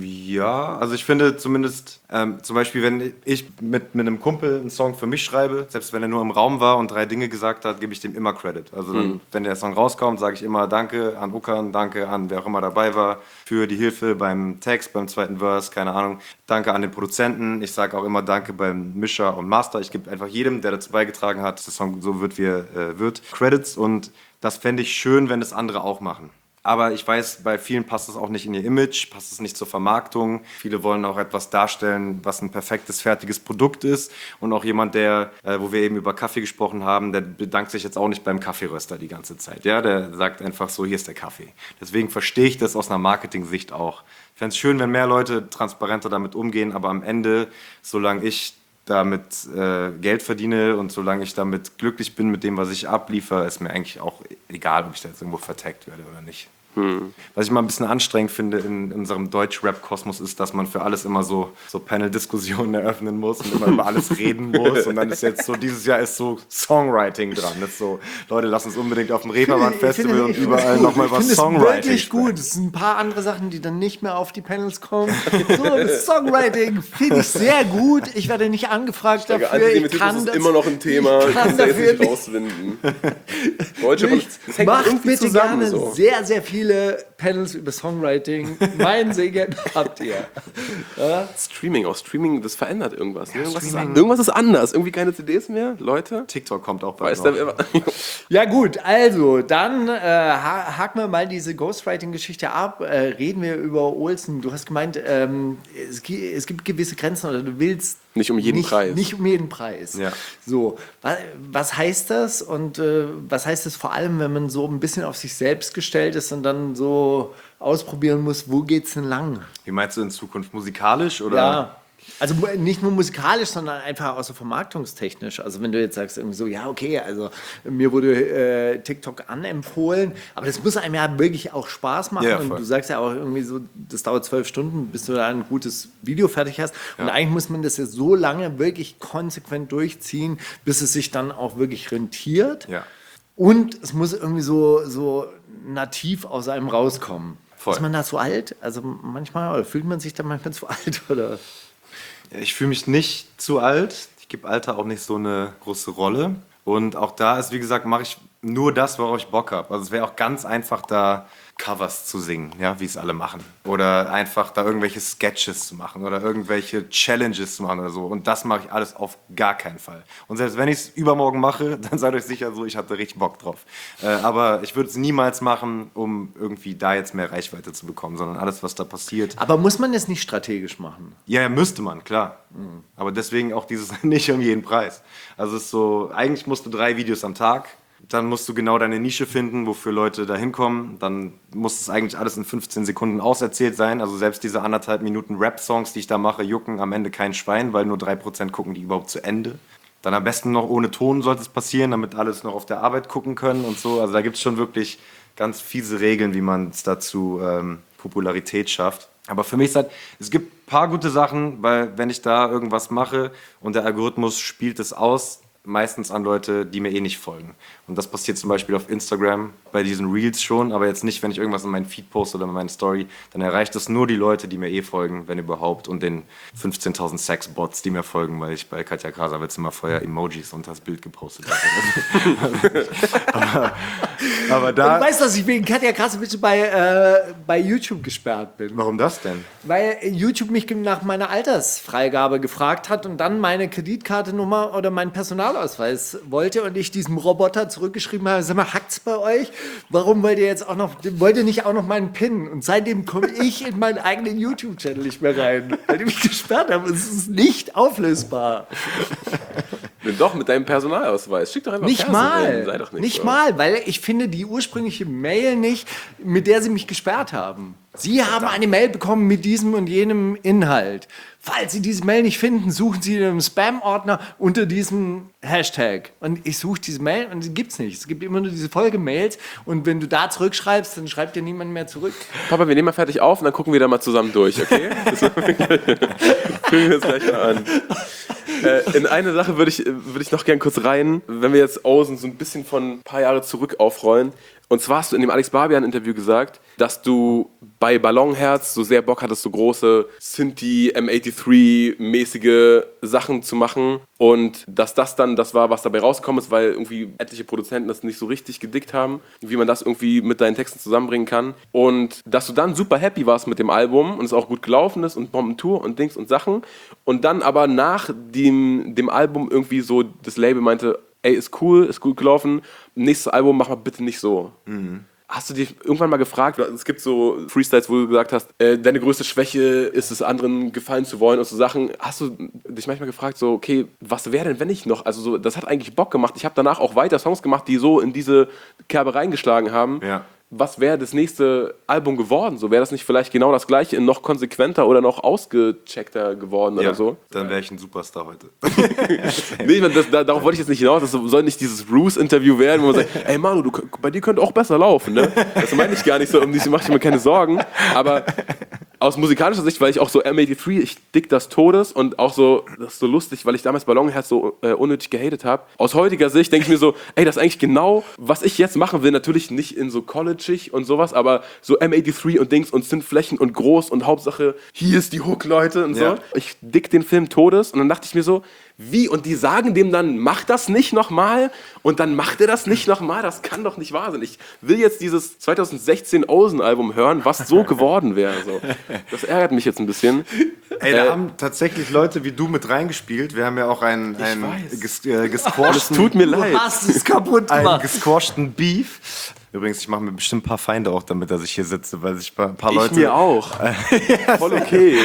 Ja, also ich finde zumindest, ähm, zum Beispiel, wenn ich mit, mit einem Kumpel einen Song für mich schreibe, selbst wenn er nur im Raum war und drei Dinge gesagt hat, gebe ich dem immer Credit. Also dann, mhm. wenn der Song rauskommt, sage ich immer Danke an Ukan, danke an wer auch immer dabei war für die Hilfe beim Text, beim zweiten Verse, keine Ahnung. Danke an den Produzenten. Ich sage auch immer Danke beim Mischer und Master. Ich gebe einfach jedem, der dazu beigetragen hat, dass der Song so wird, wie er äh, wird, Credits. Und das fände ich schön, wenn es andere auch machen. Aber ich weiß, bei vielen passt es auch nicht in ihr Image, passt es nicht zur Vermarktung. Viele wollen auch etwas darstellen, was ein perfektes, fertiges Produkt ist. Und auch jemand, der, äh, wo wir eben über Kaffee gesprochen haben, der bedankt sich jetzt auch nicht beim Kaffeeröster die ganze Zeit. Ja, der sagt einfach so, hier ist der Kaffee. Deswegen verstehe ich das aus einer Marketing-Sicht auch. Ich fände es schön, wenn mehr Leute transparenter damit umgehen, aber am Ende, solange ich damit äh, Geld verdiene und solange ich damit glücklich bin mit dem, was ich abliefere, ist mir eigentlich auch egal, ob ich da jetzt irgendwo vertaggt werde oder nicht. Hm. Was ich mal ein bisschen anstrengend finde in, in unserem Deutsch-Rap-Kosmos ist, dass man für alles immer so, so Panel-Diskussionen eröffnen muss und immer über alles reden muss. Und dann ist jetzt so, dieses Jahr ist so Songwriting dran. Das ist so, Leute, lass uns unbedingt auf dem Reeperbahn-Festival und überall nochmal über Songwriting wirklich sprechen. Gut. Es sind ein paar andere Sachen, die dann nicht mehr auf die Panels kommen. So, Songwriting finde ich sehr gut. Ich werde nicht angefragt dafür. Ich kann das, ist immer noch ein Thema. Ich kann das jetzt nicht rauswinden. Deutsche, das hängt macht bitte zusammen, gerne so. sehr, sehr viel viele Panels über Songwriting, mein Segen habt ihr. Ja? Streaming, auch Streaming, das verändert irgendwas. Ne? Irgendwas, ist, Streaming. an- irgendwas ist anders. Irgendwie keine C Ds mehr, Leute. TikTok kommt auch bald Weiß noch. der immer. Ja gut, also dann äh, ha- haken wir mal diese Ghostwriting-Geschichte ab. Äh, reden wir über Olsen. Du hast gemeint, ähm, es, gi- es gibt gewisse Grenzen oder du willst Nicht um jeden nicht, Preis. Nicht um jeden Preis. Ja. So, was, was heißt das und äh, was heißt das vor allem, wenn man so ein bisschen auf sich selbst gestellt ist und dann so ausprobieren muss, wo geht's denn lang? Wie meinst du in Zukunft? Musikalisch oder? Ja. Also mu- nicht nur musikalisch, sondern einfach auch so vermarktungstechnisch. Also wenn du jetzt sagst irgendwie so, ja okay, also mir wurde äh, TikTok anempfohlen, aber das muss einem ja wirklich auch Spaß machen. Ja, und voll. du sagst ja auch irgendwie so, das dauert zwölf Stunden, bis du da ein gutes Video fertig hast. Und eigentlich muss man das ja so lange wirklich konsequent durchziehen, bis es sich dann auch wirklich rentiert. Ja. Und es muss irgendwie so, so nativ aus einem rauskommen. Voll. Ist man da zu alt? Also manchmal, oder fühlt man sich da manchmal zu alt? Oder? Ich fühle mich nicht zu alt. Ich gebe Alter auch nicht so eine große Rolle. Und auch da ist, wie gesagt, mache ich nur das, worauf ich Bock habe. Also es wäre auch ganz einfach, da Covers zu singen, ja, wie es alle machen. Oder einfach da irgendwelche Sketches zu machen oder irgendwelche Challenges zu machen oder so. Und das mache ich alles auf gar keinen Fall. Und selbst wenn ich es übermorgen mache, dann seid euch sicher so, ich hatte richtig Bock drauf. Äh, aber ich würde es niemals machen, um irgendwie da jetzt mehr Reichweite zu bekommen, sondern alles, was da passiert. Aber muss man das nicht strategisch machen? Ja, ja, müsste man, klar. Aber deswegen auch dieses nicht um jeden Preis. Also es ist so, eigentlich musst du drei Videos am Tag, dann musst du genau deine Nische finden, wofür Leute da hinkommen. Dann muss es eigentlich alles in fünfzehn Sekunden auserzählt sein. Also selbst diese anderthalb Minuten Rap-Songs, die ich da mache, jucken am Ende kein Schwein, weil nur drei Prozent gucken die überhaupt zu Ende. Dann am besten noch ohne Ton sollte es passieren, damit alles noch auf der Arbeit gucken können und so. Also da gibt es schon wirklich ganz fiese Regeln, wie man es dazu ähm, Popularität schafft. Aber für mich ist halt, es gibt ein paar gute Sachen, weil wenn ich da irgendwas mache und der Algorithmus spielt es aus, meistens an Leute, die mir eh nicht folgen. Und das passiert zum Beispiel auf Instagram bei diesen Reels schon, aber jetzt nicht, wenn ich irgendwas in meinen Feed poste oder in meine Story, dann erreicht das nur die Leute, die mir eh folgen, wenn überhaupt, und den fünfzehntausend Sex-Bots, die mir folgen, weil ich bei Katja Krasavitz immer vorher Emojis unter das Bild gepostet habe. aber, aber da... Du weißt, dass ich wegen Katja Krasavitz bei, äh, bei YouTube gesperrt bin. Warum das denn? Weil YouTube mich nach meiner Altersfreigabe gefragt hat und dann meine Kreditkartennummer oder meinen Personalausweis wollte und ich diesem Roboter zurückgeschrieben habe, sag mal, hackt's bei euch? Warum wollt ihr jetzt auch noch, wollt ihr nicht auch noch meinen PIN? Und seitdem komme ich in meinen eigenen YouTube-Channel nicht mehr rein, weil die mich gesperrt haben. Es ist nicht auflösbar. Nimm doch mit deinem Personalausweis. Schick doch einfach Nicht Perso mal, rein. Sei doch nicht, nicht so. mal, weil ich finde die ursprüngliche Mail nicht, mit der sie mich gesperrt haben. Sie haben eine Mail bekommen mit diesem und jenem Inhalt. Falls Sie diese Mail nicht finden, suchen Sie den Spam-Ordner unter diesem Hashtag. Und ich suche diese Mail und die gibt's nicht. Es gibt immer nur diese Folgemails und wenn du da zurückschreibst, dann schreibt dir niemand mehr zurück. Papa, wir nehmen mal fertig auf und dann gucken wir da mal zusammen durch, okay? Das fühlen wir uns gleich mal an. Äh, in eine Sache würde ich, würd ich noch gern kurz rein, wenn wir jetzt Osen so ein bisschen von ein paar Jahre zurück aufrollen. Und zwar hast du in dem Alex Barbian-Interview gesagt, dass du bei Ballonherz so sehr Bock hattest, so große Synthie, M achtunddreißig-mäßige Sachen zu machen. Und dass das dann das war, was dabei rausgekommen ist, weil irgendwie etliche Produzenten das nicht so richtig gedickt haben, wie man das irgendwie mit deinen Texten zusammenbringen kann. Und dass du dann super happy warst mit dem Album und es auch gut gelaufen ist und Bombentour und Dings und Sachen. Und dann aber nach dem, dem Album irgendwie so das Label meinte, ey, ist cool, ist gut gelaufen, nächstes Album mach mal bitte nicht so. Mhm. Hast du dich irgendwann mal gefragt, es gibt so Freestyles, wo du gesagt hast, äh, deine größte Schwäche ist es, anderen gefallen zu wollen und so Sachen. Hast du dich manchmal gefragt, so, okay, was wäre denn, wenn ich noch, also so, das hat eigentlich Bock gemacht. Ich habe danach auch weiter Songs gemacht, die so in diese Kerbe reingeschlagen haben. Ja. Was wäre das nächste Album geworden? So, wäre das nicht vielleicht genau das gleiche, in noch konsequenter oder noch ausgecheckter geworden Ja, oder so? dann wäre ich ein Superstar heute. Nee, ich meine, das, da, darauf wollte ich jetzt nicht hinaus. Das soll nicht dieses Bruce-Interview werden, wo man sagt, ey Manu, du, bei dir könnte auch besser laufen. Ne? Das meine ich gar nicht so, um dich mache ich mir keine Sorgen. Aber aus musikalischer Sicht, weil ich auch so M achtunddreißig, ich dick das Todes und auch so, das ist so lustig, weil ich damals Ballonherz so äh, unnötig gehatet habe. Aus heutiger Sicht denke ich mir so, ey, das ist eigentlich genau, was ich jetzt machen will. Natürlich nicht in so College und sowas, aber so M achtunddreißig und Dings und sind Flächen und groß und Hauptsache, hier ist die Hook, Leute und so. Ja. Ich dick den Film Todes und dann dachte ich mir so, wie? Und die sagen dem dann, mach das nicht nochmal und dann macht er das nicht nochmal. Das kann doch nicht wahr sein. Ich will jetzt dieses zwanzig sechzehn Ozen-Album hören, was so geworden wäre. So. Das ärgert mich jetzt ein bisschen. Ey, da Äh, haben tatsächlich Leute wie du mit reingespielt. Wir haben ja auch einen, einen weiß. ges, äh, Es gesquashten, tut mir leid. Hast es kaputt einen gemacht. gesquashten Beef. Übrigens, ich mache mir bestimmt ein paar Feinde auch damit, dass ich hier sitze, weil sich ein paar Ich Leute... mir auch. Voll okay.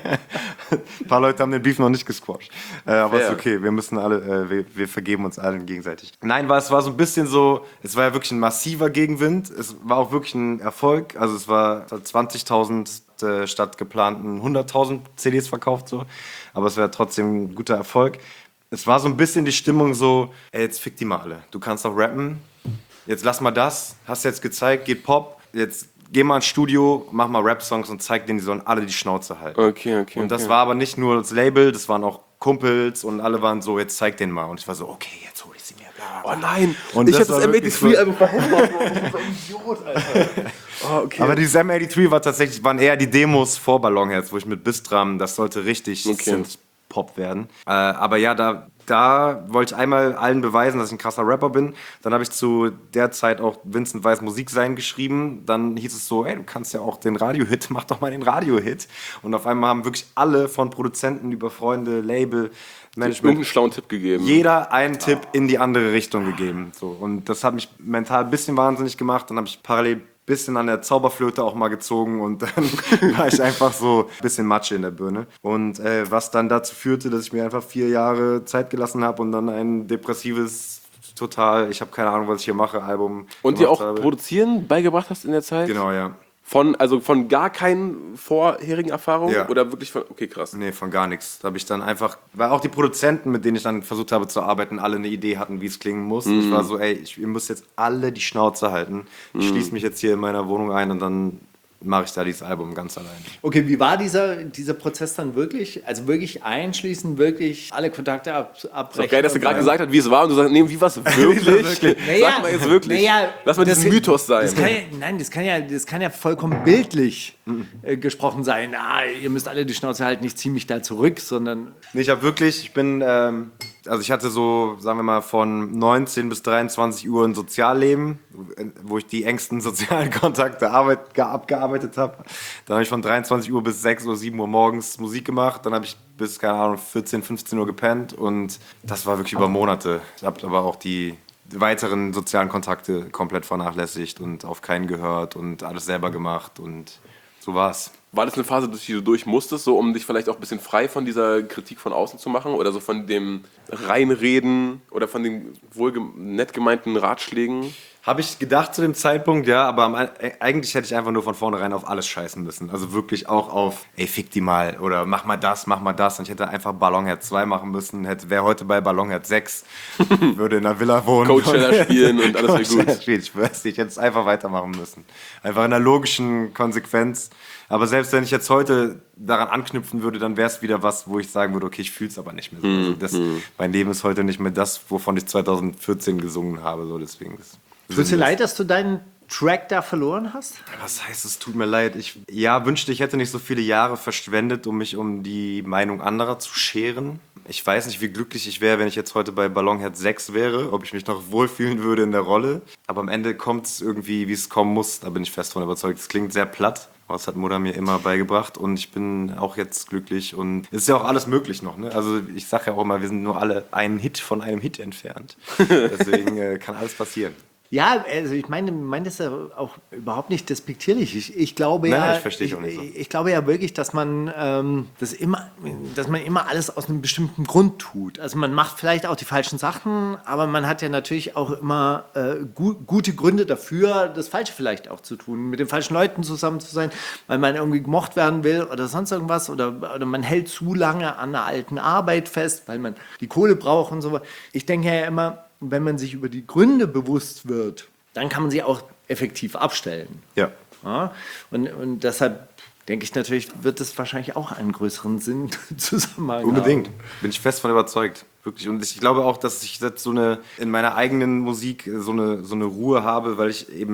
Ein paar Leute haben den Beef noch nicht gesquasht. Äh, aber Fair. ist okay, wir müssen alle, äh, wir, wir vergeben uns allen gegenseitig. Nein, war, es war so ein bisschen so, es war ja wirklich ein massiver Gegenwind. Es war auch wirklich ein Erfolg. Also es war zwanzigtausend äh, statt geplanten hunderttausend C Ds verkauft so. Aber es war trotzdem ein guter Erfolg. Es war so ein bisschen die Stimmung so, ey, jetzt fick die mal alle. Du kannst auch rappen. Jetzt lass mal das. Hast jetzt gezeigt, geht Pop. Jetzt geh mal ins Studio, mach mal Rap-Songs und zeig denen, die sollen alle die Schnauze halten. Okay, okay. Und das okay. war aber nicht nur das Label, das waren auch Kumpels und alle waren so, jetzt zeig den mal. Und ich war so, okay, jetzt hol ich sie mir. Bla, bla, Oh bla. nein, Und ich das habe das war wirklich so- M achtzig-Album verhindert. Ich bin ein Idiot, Alter. Oh, okay. Aber die Sam achtzig war tatsächlich, waren eher die Demos vor Ballonherz, wo ich mit Bistram, das sollte richtig Okay. Synth-Pop werden. Äh, aber ja, da, da wollte ich einmal allen beweisen, dass ich ein krasser Rapper bin. Dann habe ich zu der Zeit auch Vincent Weiss Musik sein geschrieben. Dann hieß es so, ey, du kannst ja auch den Radio-Hit, mach doch mal den Radio-Hit. Und auf einmal haben wirklich alle von Produzenten über Freunde, Label, Management, Irgendeinen schlauen Tipp gegeben. jeder einen Tipp in die andere Richtung gegeben. So. Und das hat mich mental ein bisschen wahnsinnig gemacht. Dann habe ich parallel ein bisschen an der Zauberflöte auch mal gezogen und dann war ich einfach so ein bisschen Matsche in der Birne. Und äh, was dann dazu führte, dass ich mir einfach vier Jahre Zeit gelassen habe und dann ein depressives, total, ich habe keine Ahnung, was ich hier mache, Album Und dir gemacht auch habe. produzieren beigebracht hast in der Zeit? Genau, ja. Von, also von gar keinen vorherigen Erfahrungen? Ja. Oder wirklich von, okay, krass. Nee, von gar nichts. Da habe ich dann einfach, weil auch die Produzenten, mit denen ich dann versucht habe zu arbeiten, alle eine Idee hatten, wie es klingen muss. Und ich war so, ey, ich, ihr müsst jetzt alle die Schnauze halten. Ich schließe mich jetzt hier in meiner Wohnung ein und dann mache ich da dieses Album ganz allein. Okay, wie war dieser, dieser Prozess dann wirklich? Also wirklich einschließen, wirklich alle Kontakte ab, abbrechen? Ist doch geil, dass er und gerade sagen- gesagt hat, wie es war und du sagst, nee, wie war es wirklich? Naja, Sag mal jetzt wirklich. naja, Lass mal das- diesen Mythos sein. Das kann ja, nein, das kann ja, das kann ja vollkommen bildlich äh, gesprochen sein. Ah, ihr müsst alle die Schnauze halten, ich ziehe mich da zurück, sondern Nee, ich habe wirklich, ich bin, ähm, also ich hatte so, sagen wir mal, von neunzehn bis dreiundzwanzig Uhr ein Sozialleben, wo ich die engsten sozialen Kontakte arbeit, ge- abgearbeitet habe. Dann habe ich von dreiundzwanzig Uhr bis sechs oder sieben Uhr morgens Musik gemacht. Dann habe ich bis, keine Ahnung, vierzehn, fünfzehn Uhr gepennt und das war wirklich über Monate. Ich habe aber auch die weiteren sozialen Kontakte komplett vernachlässigt und auf keinen gehört und alles selber gemacht und so war's. War das eine Phase, durch die du durch musstest, so um dich vielleicht auch ein bisschen frei von dieser Kritik von außen zu machen? Oder so von dem Reinreden oder von den wohl gem- nett gemeinten Ratschlägen? Habe ich gedacht zu dem Zeitpunkt, ja, aber am, äh, eigentlich hätte ich einfach nur von vornherein auf alles scheißen müssen. Also wirklich auch auf, ey, fick die mal oder mach mal das, mach mal das. Und ich hätte einfach Ballonherz zwei machen müssen, hätte, wäre heute bei Ballonherz sechs, würde in einer Villa wohnen. Coachella spielen und alles wäre Coachella gut. spielen, ich weiß nicht, ich hätte es einfach weitermachen müssen. Einfach in einer logischen Konsequenz. Aber selbst wenn ich jetzt heute daran anknüpfen würde, dann wäre es wieder was, wo ich sagen würde, okay, ich fühle es aber nicht mehr so. Also das, mein Leben ist heute nicht mehr das, wovon ich zwanzig vierzehn gesungen habe. So deswegen das tut dir leid, dass du deinen Track da verloren hast? Was heißt es, tut mir leid. Ich ja, wünschte, ich hätte nicht so viele Jahre verschwendet, um mich um die Meinung anderer zu scheren. Ich weiß nicht, wie glücklich ich wäre, wenn ich jetzt heute bei Ballonherz sechs wäre, ob ich mich noch wohlfühlen würde in der Rolle. Aber am Ende kommt es irgendwie, wie es kommen muss. Da bin ich fest von überzeugt. Es klingt sehr platt, aber das hat Mutter mir immer beigebracht. Und ich bin auch jetzt glücklich. Und es ist ja auch alles möglich noch. Ne? Also ich sage ja auch immer, wir sind nur alle einen Hit von einem Hit entfernt. Deswegen äh, kann alles passieren. Ja, also ich meine, meine das ja auch überhaupt nicht despektierlich. Ich, ich glaube Nein, ja, ich verstehe ich auch nicht so. Ich, ich glaube ja wirklich, dass man ähm, das immer, dass man immer alles aus einem bestimmten Grund tut. Also man macht vielleicht auch die falschen Sachen, aber man hat ja natürlich auch immer äh, gu gute Gründe dafür, das Falsche vielleicht auch zu tun, mit den falschen Leuten zusammen zu sein, weil man irgendwie gemocht werden will oder sonst irgendwas oder, oder man hält zu lange an einer alten Arbeit fest, weil man die Kohle braucht und so. Ich denke ja immer, wenn man sich über die Gründe bewusst wird, dann kann man sie auch effektiv abstellen. Ja. Ja? Und, und deshalb denke ich natürlich, wird es wahrscheinlich auch einen größeren Sinn Zusammenhang Unbedingt. haben. Bin ich fest von überzeugt. Wirklich. Und ich glaube auch, dass ich jetzt so eine, in meiner eigenen Musik so eine, so eine Ruhe habe, weil ich eben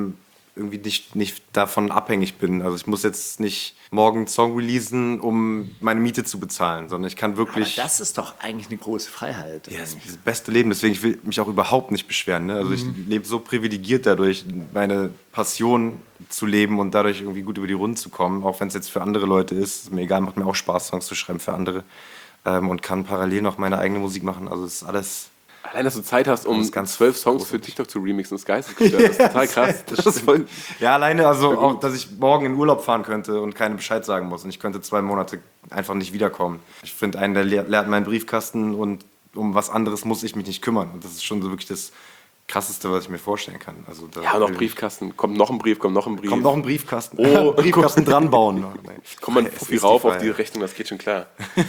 irgendwie nicht, nicht davon abhängig bin. Also ich muss jetzt nicht morgen einen Song releasen, um meine Miete zu bezahlen, sondern ich kann wirklich... Aber das ist doch eigentlich eine große Freiheit. Ja, das ist das beste Leben, deswegen ich will mich auch überhaupt nicht beschweren. Ne? Also ich lebe so privilegiert dadurch, meine Passion zu leben und dadurch irgendwie gut über die Runden zu kommen, auch wenn es jetzt für andere Leute ist. Ist mir egal, macht mir auch Spaß, Songs zu schreiben für andere ähm, und kann parallel noch meine eigene Musik machen. Also es ist alles... Allein, dass du Zeit hast, um ist ganz zwölf Songs für TikTok zu remixen, ist geistesgestört. Das ist total krass. Das ist voll Ja, alleine also auch, dass ich morgen in Urlaub fahren könnte und keinen Bescheid sagen muss. Und ich könnte zwei Monate einfach nicht wiederkommen. Ich finde, einen, der leert, leert meinen Briefkasten und um was anderes muss ich mich nicht kümmern. Und das ist schon so wirklich das Krasseste, was ich mir vorstellen kann. Also da Ja, noch Briefkasten. Kommt noch ein Brief, kommt noch ein Brief. Kommt noch ein Briefkasten. Oh. Briefkasten dran bauen. Nee. Kommt man Es Puffi ist die rauf auf Freiheit. die Rechnung, das geht schon klar.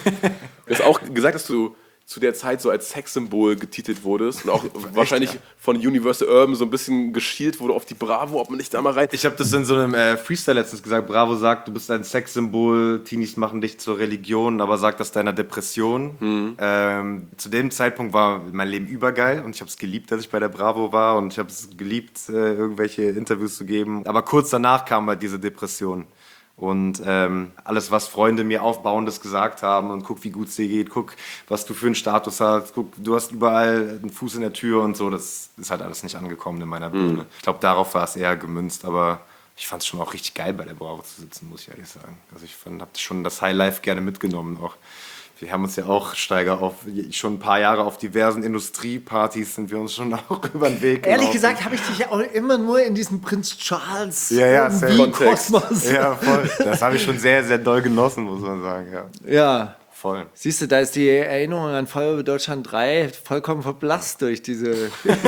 Du hast auch gesagt, dass du zu der Zeit so als Sexsymbol getitelt wurdest und auch wahrscheinlich von Universal Urban so ein bisschen geschielt wurde auf die Bravo, ob man nicht da mal rein... Ich habe das in so einem äh, Freestyle letztens gesagt. Bravo sagt, du bist ein Sexsymbol, Teenies machen dich zur Religion, aber sagt das deiner Depression. Mhm. Ähm, zu dem Zeitpunkt war mein Leben übergeil und ich habe es geliebt, dass ich bei der Bravo war und ich habe es geliebt, äh, irgendwelche Interviews zu geben. Aber kurz danach kam halt diese Depression. Und ähm, alles, was Freunde mir Aufbauendes gesagt haben und guck, wie gut es dir geht, guck, was du für einen Status hast, guck, du hast überall einen Fuß in der Tür und so, das ist halt alles nicht angekommen in meiner Birne. Mhm. Ich glaube, darauf war es eher gemünzt, aber ich fand es schon auch richtig geil, bei der Bravo zu sitzen, muss ich ehrlich sagen. Also ich habe schon das Highlife gerne mitgenommen auch. Wir haben uns ja auch, Steiger, auf, schon ein paar Jahre auf diversen Industriepartys sind wir uns schon auch über den Weg gelaufen. Ehrlich gesagt habe ich dich ja auch immer nur in diesem Prinz Charles Ja, ja, irgendwie safe. Kosmos. Ja, voll. Das habe ich schon sehr, sehr doll genossen, muss man sagen. Ja, Ja. voll. Siehst du, da ist die Erinnerung an Feuerwehr Deutschland drei vollkommen verblasst durch diese...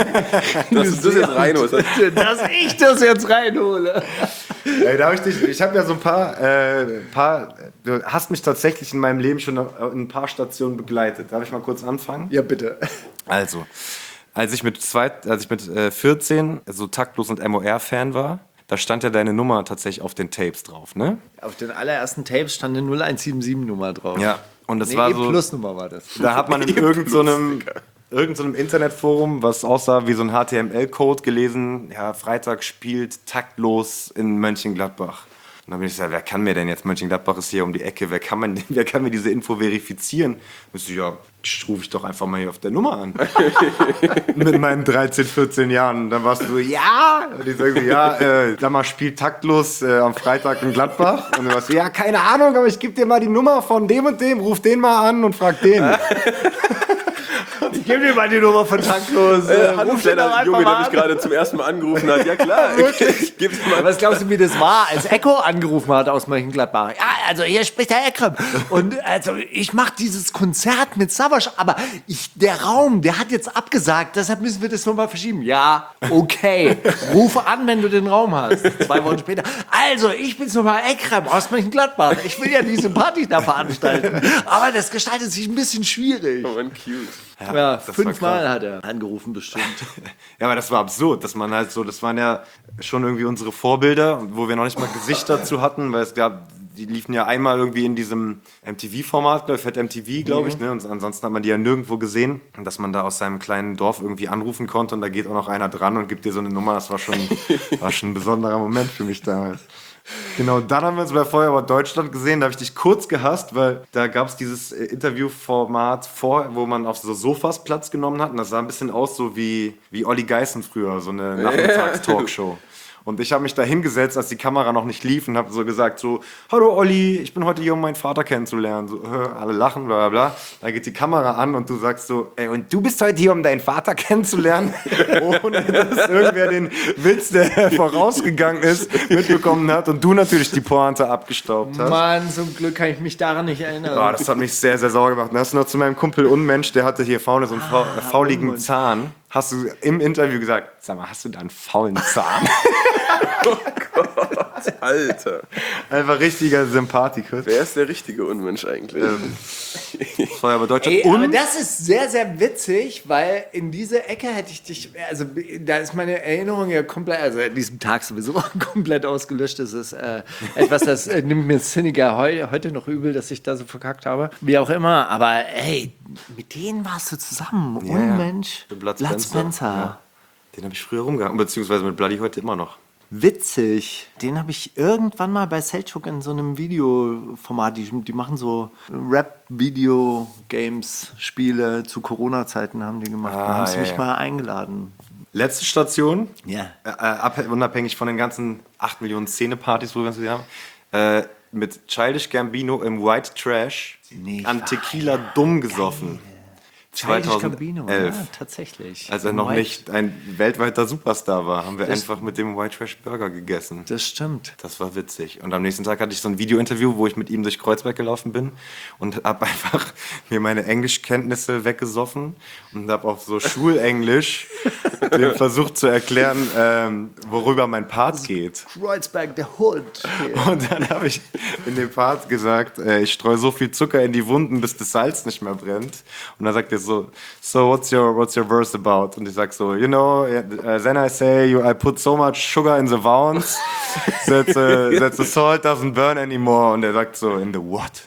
Dass du das jetzt reinholst. Dass ich das jetzt reinhole. Ey, da hab ich dich, ich habe ja so ein paar, äh, paar, du hast mich tatsächlich in meinem Leben schon in ein paar Stationen begleitet. Darf ich mal kurz anfangen? Ja, bitte. Also, als ich mit, zwei, als ich mit äh, vierzehn so taktlos und M O R-Fan war, da stand ja deine Nummer tatsächlich auf den Tapes drauf, ne? Auf den allerersten Tapes stand eine null eins sieben sieben Nummer drauf. Ja. Und das Nee, war so, E-Plus-Nummer war das. da hat man in irgendeinem so einem, irgend so einem Internetforum, was aussah wie so ein H T M L-Code gelesen, ja, Freitag spielt taktlos in Mönchengladbach. Und dann bin ich gesagt, wer kann mir denn jetzt, Mönchengladbach ist hier um die Ecke, wer kann, man, wer kann mir diese Info verifizieren? Und ich so, ja, rufe ich doch einfach mal hier auf der Nummer an. Mit meinen dreizehn, vierzehn Jahren. Und dann warst du so, ja. Und ich sag so, ja, äh, sag mal, spielt taktlos äh, am Freitag in Gladbach. Und dann warst du, ja, keine Ahnung, aber ich gebe dir mal die Nummer von dem und dem, ruf den mal an und frag den. Ich gebe dir mal die Nummer von Taktlos. Äh, hallo, kleiner Junge, der mich gerade zum ersten Mal angerufen hat. Ja klar, ich gebe dir mal... Was glaubst du, wie das war, als Echo angerufen hat aus Mönchengladbach? Ja, also hier spricht der Ekrem. Und also ich mache dieses Konzert mit Savas, aber ich, der Raum, der hat jetzt abgesagt, deshalb müssen wir das nochmal verschieben. Ja, okay. Rufe an, wenn du den Raum hast. Zwei Wochen später. Also, ich bin's nochmal Ekrem aus Mönchengladbach. Ich will ja diese Party da veranstalten. Aber das gestaltet sich ein bisschen schwierig. Oh, man, cute. Ja, das war fünfmal krass. hat er angerufen bestimmt. Ja, aber das war absurd, dass man halt so, das waren ja schon irgendwie unsere Vorbilder, wo wir noch nicht mal Gesicht dazu hatten, weil es gab, die liefen ja einmal irgendwie in diesem M T V-Format, Fett M T V, glaube ich, ne? Und ansonsten hat man die ja nirgendwo gesehen. Und dass man da aus seinem kleinen Dorf irgendwie anrufen konnte und da geht auch noch einer dran und gibt dir so eine Nummer, das war schon, war schon ein besonderer Moment für mich damals. Genau, dann haben wir uns bei Feuerwehr Deutschland gesehen, da habe ich dich kurz gehasst, weil da gab es dieses äh, Interviewformat vor, wo man auf so Sofas Platz genommen hat und das sah ein bisschen aus so wie, wie Olli Geißen früher, so eine Nachmittags-Talkshow. Und ich habe mich da hingesetzt, als die Kamera noch nicht lief und habe so gesagt so, hallo Olli, ich bin heute hier, um meinen Vater kennenzulernen. So, äh, alle lachen, bla bla bla. Da geht die Kamera an und du sagst so, ey, und du bist heute hier, um deinen Vater kennenzulernen? Ohne dass irgendwer den Witz, der vorausgegangen ist, mitbekommen hat und du natürlich die Pointe abgestaubt hast. Mann, zum Glück kann ich mich daran nicht erinnern. Oh, das hat mich sehr, sehr sauer gemacht. Dann hast du noch zu meinem Kumpel Unmensch, der hatte hier vorne so einen fa Ah, fauligen Unmensch. Zahn. Hast du im Interview gesagt, sag mal, hast du da einen faulen Zahn? Alter. Einfach richtiger Sympathikus. Wer ist der richtige Unmensch eigentlich? Feuerwehr Deutschland. Ey, aber Und das ist sehr, sehr witzig, weil in diese Ecke hätte ich dich, also da ist meine Erinnerung ja komplett, also an diesem Tag sowieso komplett ausgelöscht. Das ist äh, etwas, das äh, nimmt mir Cyniger heu, heute noch übel, dass ich da so verkackt habe. Wie auch immer, aber ey, mit denen warst du zusammen. Ja, Unmensch, Blood Blood Spencer. Spencer. Ja. Den habe ich früher rumgehangen, beziehungsweise mit Bloody heute immer noch. Witzig. Den habe ich irgendwann mal bei Selçuk in so einem Videoformat. Die, die machen so Rap-Video-Games-Spiele. Zu Corona-Zeiten haben die gemacht. Ah, da haben sie ja, mich ja. mal eingeladen. Letzte Station, Ja. äh, abhängig- unabhängig von den ganzen acht Millionen Szene-Partys, wo wir uns hier haben, äh, mit Childish Gambino im White Trash Nee, an Tequila dumm gesoffen. Childish Gambino, ja, zweitausendelf. tatsächlich. Als er Im noch White- nicht ein weltweiter Superstar war, haben wir Das- einfach mit dem White Trash Burger gegessen. Das stimmt. Das war witzig. Und am nächsten Tag hatte ich so ein Video-Interview, wo ich mit ihm durch Kreuzberg gelaufen bin und habe einfach mir meine Englischkenntnisse weggesoffen und habe auf so Schulenglisch dem versucht zu erklären, ähm, worüber mein Part geht. Kreuzberg, der Hood. Und dann habe ich in dem Part gesagt, äh, ich streue so viel Zucker in die Wunden, bis das Salz nicht mehr brennt. Und dann sagt er so, so what's your what's your verse about? Und ich sag so, you know, uh, then I say, you, I put so much sugar in the wounds that the, that the salt doesn't burn anymore. Und er sagt so, in the what?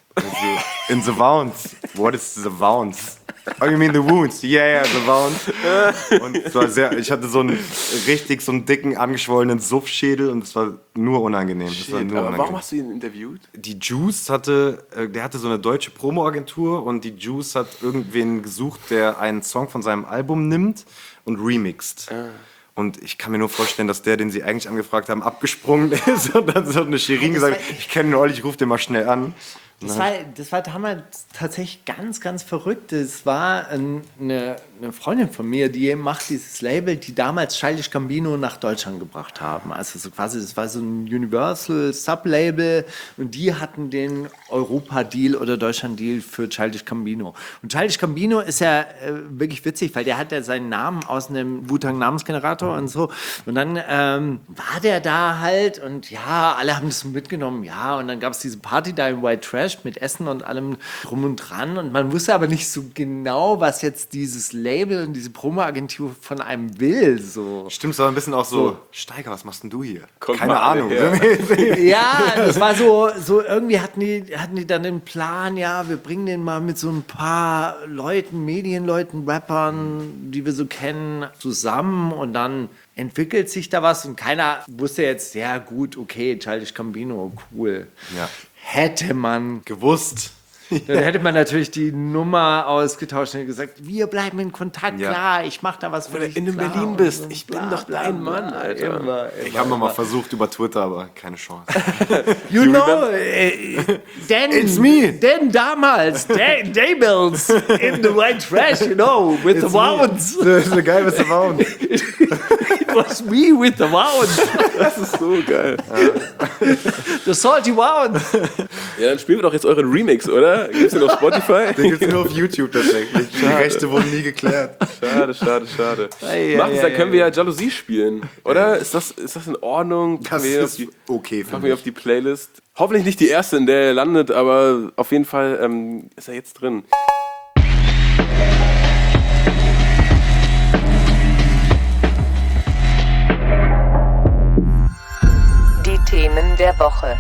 In the wounds. What is the wounds? Oh, you mean the wounds? Yeah, yeah, the wounds. Und es war sehr, ich hatte so einen richtig so einen dicken, angeschwollenen Suffschädel und es war nur unangenehm. Es war nur Aber unangenehm. warum hast du ihn interviewt? Die Juice hatte, äh, der hatte so eine deutsche Promo-Agentur und die Juice hat irgendwen gesucht, der einen Song von seinem Album nimmt und remixt. Und ich kann mir nur vorstellen, dass der, den sie eigentlich angefragt haben, abgesprungen ist und dann so eine Shirin gesagt, ich kenne ihn Olli, ich rufe den mal schnell an. Das war, das war damals tatsächlich ganz, ganz verrückt. Es war ein, eine, eine Freundin von mir, die macht dieses Label, die damals Childish Gambino nach Deutschland gebracht haben. Also so quasi, das war so ein Universal Sublabel und die hatten den Europa-Deal oder Deutschland-Deal für Childish Gambino. Und Childish Gambino ist ja äh, wirklich witzig, weil der hat ja seinen Namen aus einem Wu-Tang-Namensgenerator und so. Und dann ähm, war der da halt und ja, alle haben das mitgenommen, ja. Und dann gab es diese Party da im White Trash mit Essen und allem drum und dran. Und man wusste aber nicht so genau, was jetzt dieses Label und diese Promo-Agentur von einem will. So. Stimmt, es war ein bisschen auch so, So. Steiger, was machst denn du hier? Kommt Keine mal alle Ahnung. her. Ja, das war so, so irgendwie hatten die, hatten die dann den Plan, ja, wir bringen den mal mit so ein paar Leuten, Medienleuten, Rappern, die wir so kennen, zusammen und dann entwickelt sich da was und keiner wusste jetzt, ja gut, okay, Childish Gambino, cool. Ja. Hätte man Gewusst. Dann hätte man natürlich die Nummer ausgetauscht und gesagt, wir bleiben in Kontakt, Ja. klar, ich mach da was für dich. in klar, Berlin und bist, so, ich bin bla, doch bla, dein bla, Mann, Alter. Immer, immer, Ich habe nochmal versucht über Twitter, aber keine Chance. You know, äh, denn, It's me. denn damals, da- Daniels in the White Trash, you know, with the wounds. So geil, was du wound. It was me with the wounds. Das ist so geil. The salty wounds. Ja, dann spielen wir doch jetzt euren Remix, oder? Gibt's den auf Spotify? Den gibt's nur auf YouTube tatsächlich. Die Rechte wurden nie geklärt. Schade, schade, schade. Ei, ei, Macht es, dann ei, können wir ja Jalousie spielen, oder? Ist das, ist das in Ordnung? Das Packen wir auf ist die, okay packen für wir mich. auf die Playlist. Hoffentlich nicht die erste, in der er landet, aber auf jeden Fall ähm, ist er jetzt drin. Die Themen der Woche.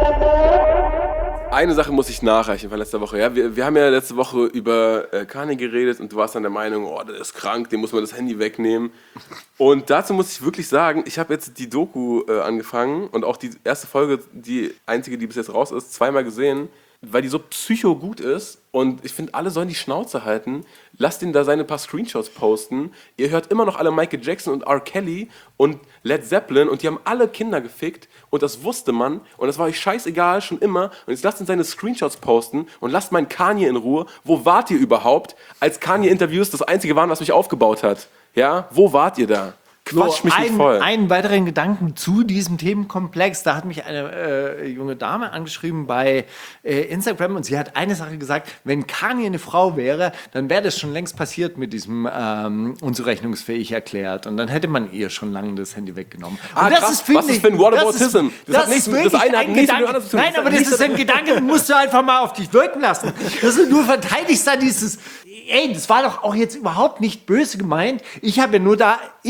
Eine Sache muss ich nachreichen von letzter Woche. Ja, wir, wir haben ja letzte Woche über äh, Kanye geredet und du warst dann der Meinung, oh, der ist krank, dem muss man das Handy wegnehmen. Und dazu muss ich wirklich sagen, ich habe jetzt die Doku äh, angefangen und auch die erste Folge, die einzige, die bis jetzt raus ist, zweimal gesehen, weil die so psycho gut ist und ich finde, alle sollen die Schnauze halten. Lasst ihn da seine paar Screenshots posten. Ihr hört immer noch alle Michael Jackson und R. Kelly und Led Zeppelin und die haben alle Kinder gefickt und das wusste man und das war euch scheißegal schon immer und jetzt lasst ihn seine Screenshots posten und lasst meinen Kanye in Ruhe. Wo wart ihr überhaupt, als Kanye-Interviews das einzige waren, was mich aufgebaut hat? Ja, wo wart ihr da? Quatsch mich nicht ein, voll. Einen weiteren Gedanken zu diesem Themenkomplex. Da hat mich eine äh, junge Dame angeschrieben bei äh, Instagram und sie hat eine Sache gesagt, wenn Kanye eine Frau wäre, dann wäre das schon längst passiert mit diesem ähm, unzurechnungsfähig erklärt. Und dann hätte man ihr schon lange das Handy weggenommen. Ah, und das krass. ist, finde Was ist ich- für ein Whataboutism? Das, ist, Das das, hat nichts- ist das wirklich eine hat ein nichts mit dem Gedanke. anderen zu tun. Nein, Das aber hat das ist ein Gedanke, den musst du einfach mal auf dich wirken lassen. Das ist nur verteidigst da dieses, ey, das war doch auch jetzt überhaupt nicht böse gemeint. Ich habe ja nur da, ich habe ja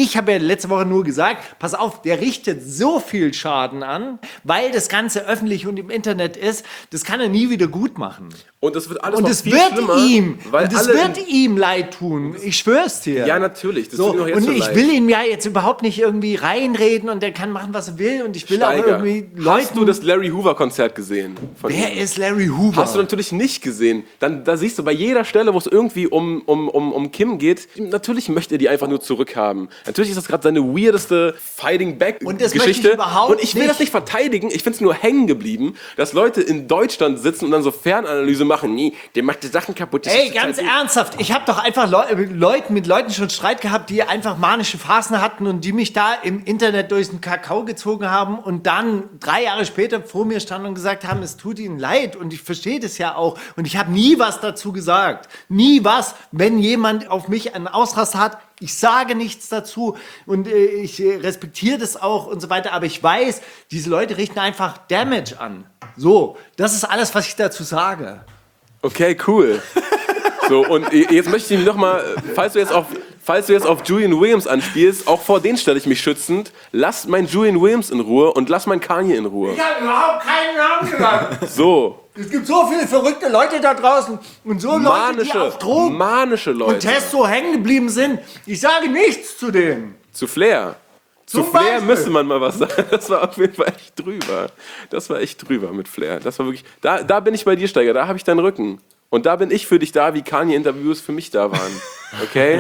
letzte Woche nur gesagt, pass auf, der richtet so viel Schaden an, weil das Ganze öffentlich und im Internet ist, das kann er nie wieder gut machen. Und das wird alles Und noch es viel wird schlimmer, ihm, weil und es alle wird in- ihm leid tun. Ich schwör's dir. Ja, natürlich. Das So, tut mir doch jetzt und schon ich leid. will ihm ja jetzt überhaupt nicht irgendwie reinreden und der kann machen, was er will. Und ich will auch Steiger, irgendwie Leuten... hast du das Larry Hoover Konzert gesehen? Von Wer ihm? ist Larry Hoover? Hast du natürlich nicht gesehen. Dann, da siehst du bei jeder Stelle, wo es irgendwie um, um, um, um Kim geht, natürlich möchte er die einfach nur zurückhaben. Natürlich ist das gerade seine weirdeste Fighting Und das Back-Geschichte. möchte ich überhaupt Und ich will nicht. das nicht verteidigen. Ich finde es nur hängen geblieben, dass Leute in Deutschland sitzen und dann so Fernanalyse machen. Nee, der macht die Sachen kaputt. Das Ey, ist ganz total- ernsthaft, ich habe doch einfach Leu Leuten mit Leuten schon Streit gehabt, die einfach manische Phasen hatten und die mich da im Internet durch den Kakao gezogen haben und dann drei Jahre später vor mir standen und gesagt haben, es tut ihnen leid und ich verstehe das ja auch und ich habe nie was dazu gesagt. Nie was, wenn jemand auf mich einen Ausraster hat. Ich sage nichts dazu und äh, ich äh, respektiere das auch und so weiter, aber ich weiß, diese Leute richten einfach Damage an. So, das ist alles, was ich dazu sage. Okay, cool. So, und jetzt möchte ich mich nochmal, falls du jetzt auf, falls du jetzt auf Julian Williams anspielst, auch vor den stelle ich mich schützend. Lass mein Julian Williams in Ruhe und lass mein Kanye in Ruhe. Ich habe überhaupt keinen Namen genannt. So, Es gibt so viele verrückte Leute da draußen und so Leute, die manische, auf Drogen manische und Leute. Testo hängen geblieben sind. Ich sage nichts zu denen. Zu Flair. Zu Zum Flair Beispiel. müsste man mal was sagen. Das war auf jeden Fall echt drüber. Das war echt drüber mit Flair. Das war wirklich. Da, da bin ich bei dir, Steiger. Da habe ich deinen Rücken. Und da bin ich für dich da, wie Kanye-Interviews für mich da waren. Okay?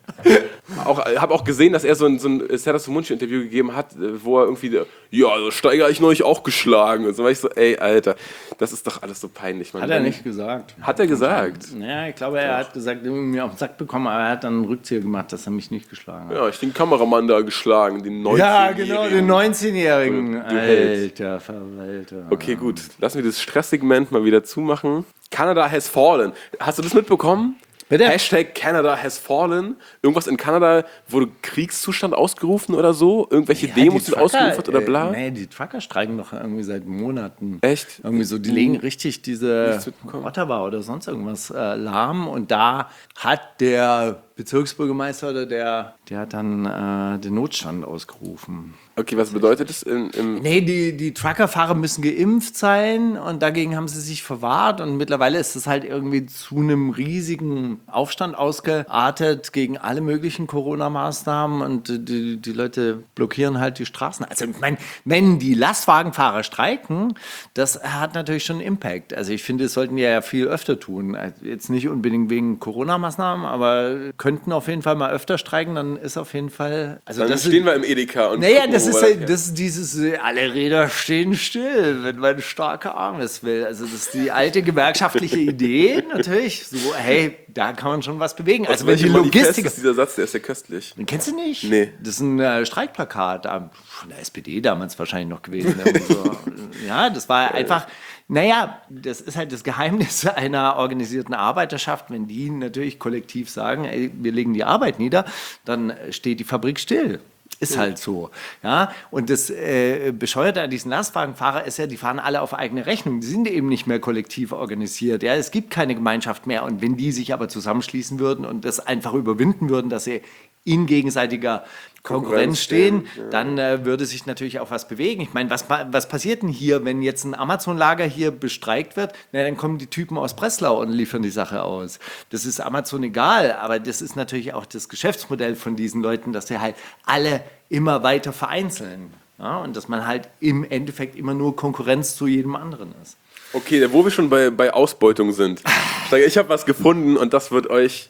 auch, habe auch gesehen, dass er so ein, so ein Serdas Munchi-Interview gegeben hat, wo er irgendwie, ja, also Steiger habe ich neulich auch geschlagen. Und so war ich so, ey, Alter, das ist doch alles so peinlich. Man. Hat er nicht gesagt. Hat er gesagt? Ja, ich glaube, er hat gesagt, er hat mir auf den Sack bekommen, aber er hat dann einen Rückzieher gemacht, dass er mich nicht geschlagen hat. Ja, ich den Kameramann da geschlagen, den Ja, neunzehnjährigen. genau, den neunzehnjährigen. Du Held. Alter Verwalter. Okay, gut. Lassen wir das Stresssegment mal wieder zumachen. Canada has fallen. Hast du das mitbekommen? Bitte? Hashtag Canada has fallen. Irgendwas in Kanada wurde Kriegszustand ausgerufen oder so? Irgendwelche Ja, Demos die sind Trucker, ausgerufen oder bla? Äh, nee, die Trucker streiken doch irgendwie seit Monaten. Echt? Irgendwie so, die legen richtig diese Nichts mitbekommen. Ottawa oder sonst irgendwas äh, lahm. Und da hat der Bezirksbürgermeister oder der, der hat dann äh, den Notstand ausgerufen. Okay, was bedeutet das in, im... Nee, die, die Truckerfahrer müssen geimpft sein und dagegen haben sie sich verwahrt und mittlerweile ist es halt irgendwie zu einem riesigen Aufstand ausgeartet gegen alle möglichen Corona-Maßnahmen und äh, die, die Leute blockieren halt die Straßen. Also ich meine, wenn die Lastwagenfahrer streiken, das hat natürlich schon einen Impact. Also ich finde, das sollten wir ja viel öfter tun. Also jetzt nicht unbedingt wegen Corona-Maßnahmen, aber könnten auf jeden Fall mal öfter streiken, dann ist auf jeden Fall... Also Dann das stehen ist, wir im Edeka und... naja, gucken, das wo ist, wir halt- das- das ist dieses, äh, alle Räder stehen still, wenn mein starker Arm es will. Also das ist die alte gewerkschaftliche Idee natürlich. So, hey, da kann man schon was bewegen. Also wenn die Welche Manifest Logistik... ist dieser Satz, der ist ja köstlich. Den kennst du nicht? Nee. Das ist ein äh, Streikplakat ähm, von der S P D damals wahrscheinlich noch gewesen. Irgendwie so. Ja, das war einfach... Naja, das ist halt das Geheimnis einer organisierten Arbeiterschaft. Wenn die natürlich kollektiv sagen, ey, wir legen die Arbeit nieder, dann steht die Fabrik still. Ist halt so. Ja? Und das äh, Bescheuerte an diesen Lastwagenfahrer ist ja, die fahren alle auf eigene Rechnung. Die sind eben nicht mehr kollektiv organisiert. Ja? Es gibt keine Gemeinschaft mehr. Und wenn die sich aber zusammenschließen würden und das einfach überwinden würden, dass sie in gegenseitiger Konkurrenz Konkurrenz stehen, stehen, ja. dann äh, würde sich natürlich auch was bewegen. Ich meine, was, pa- was passiert denn hier, wenn jetzt ein Amazon-Lager hier bestreikt wird? Na, dann kommen die Typen aus Breslau und liefern die Sache aus. Das ist Amazon egal, aber das ist natürlich auch das Geschäftsmodell von diesen Leuten, dass sie halt alle immer weiter vereinzeln. Ja? Und dass man halt im Endeffekt immer nur Konkurrenz zu jedem anderen ist. Okay, wo wir schon bei, bei Ausbeutung sind. Steiger, ich habe was gefunden und das wird euch...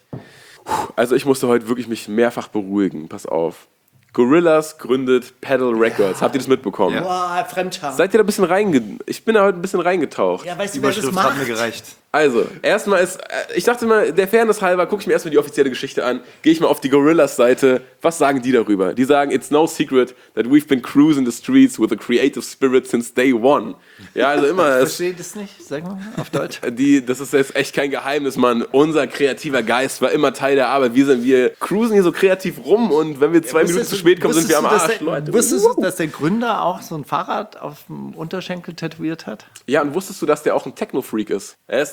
Also ich musste heute wirklich mich mehrfach beruhigen. Pass auf. Gorillaz gründet Pedal Records. Habt ihr das mitbekommen? Boah, Fremdscham. Seid ihr da ein bisschen reinge... Ich bin da heute ein bisschen reingetaucht. Ja, weißt Die du, wer das Überschrift hat macht? mir gereicht. Also, erstmal ist, äh, ich dachte mal, der Fairness halber, gucke ich mir erstmal die offizielle Geschichte an, gehe ich mal auf die Gorillaz-Seite, was sagen die darüber? Die sagen, it's no secret that we've been cruising the streets with a creative spirit since day one. Ja, also immer, es, Verstehe das nicht? Sag mal auf Deutsch. die, das ist jetzt echt kein Geheimnis, Mann. Unser kreativer Geist war immer Teil der Arbeit. Wir sind, wir cruisen hier so kreativ rum und wenn wir zwei Minuten zu spät kommen, sind wir am Wusstest du, Arsch, dass Leute. der, wusstest du, dass der Gründer auch so ein Fahrrad auf dem Unterschenkel tätowiert hat? Ja, und wusstest du, dass der auch ein Techno-Freak ist? Er ist ein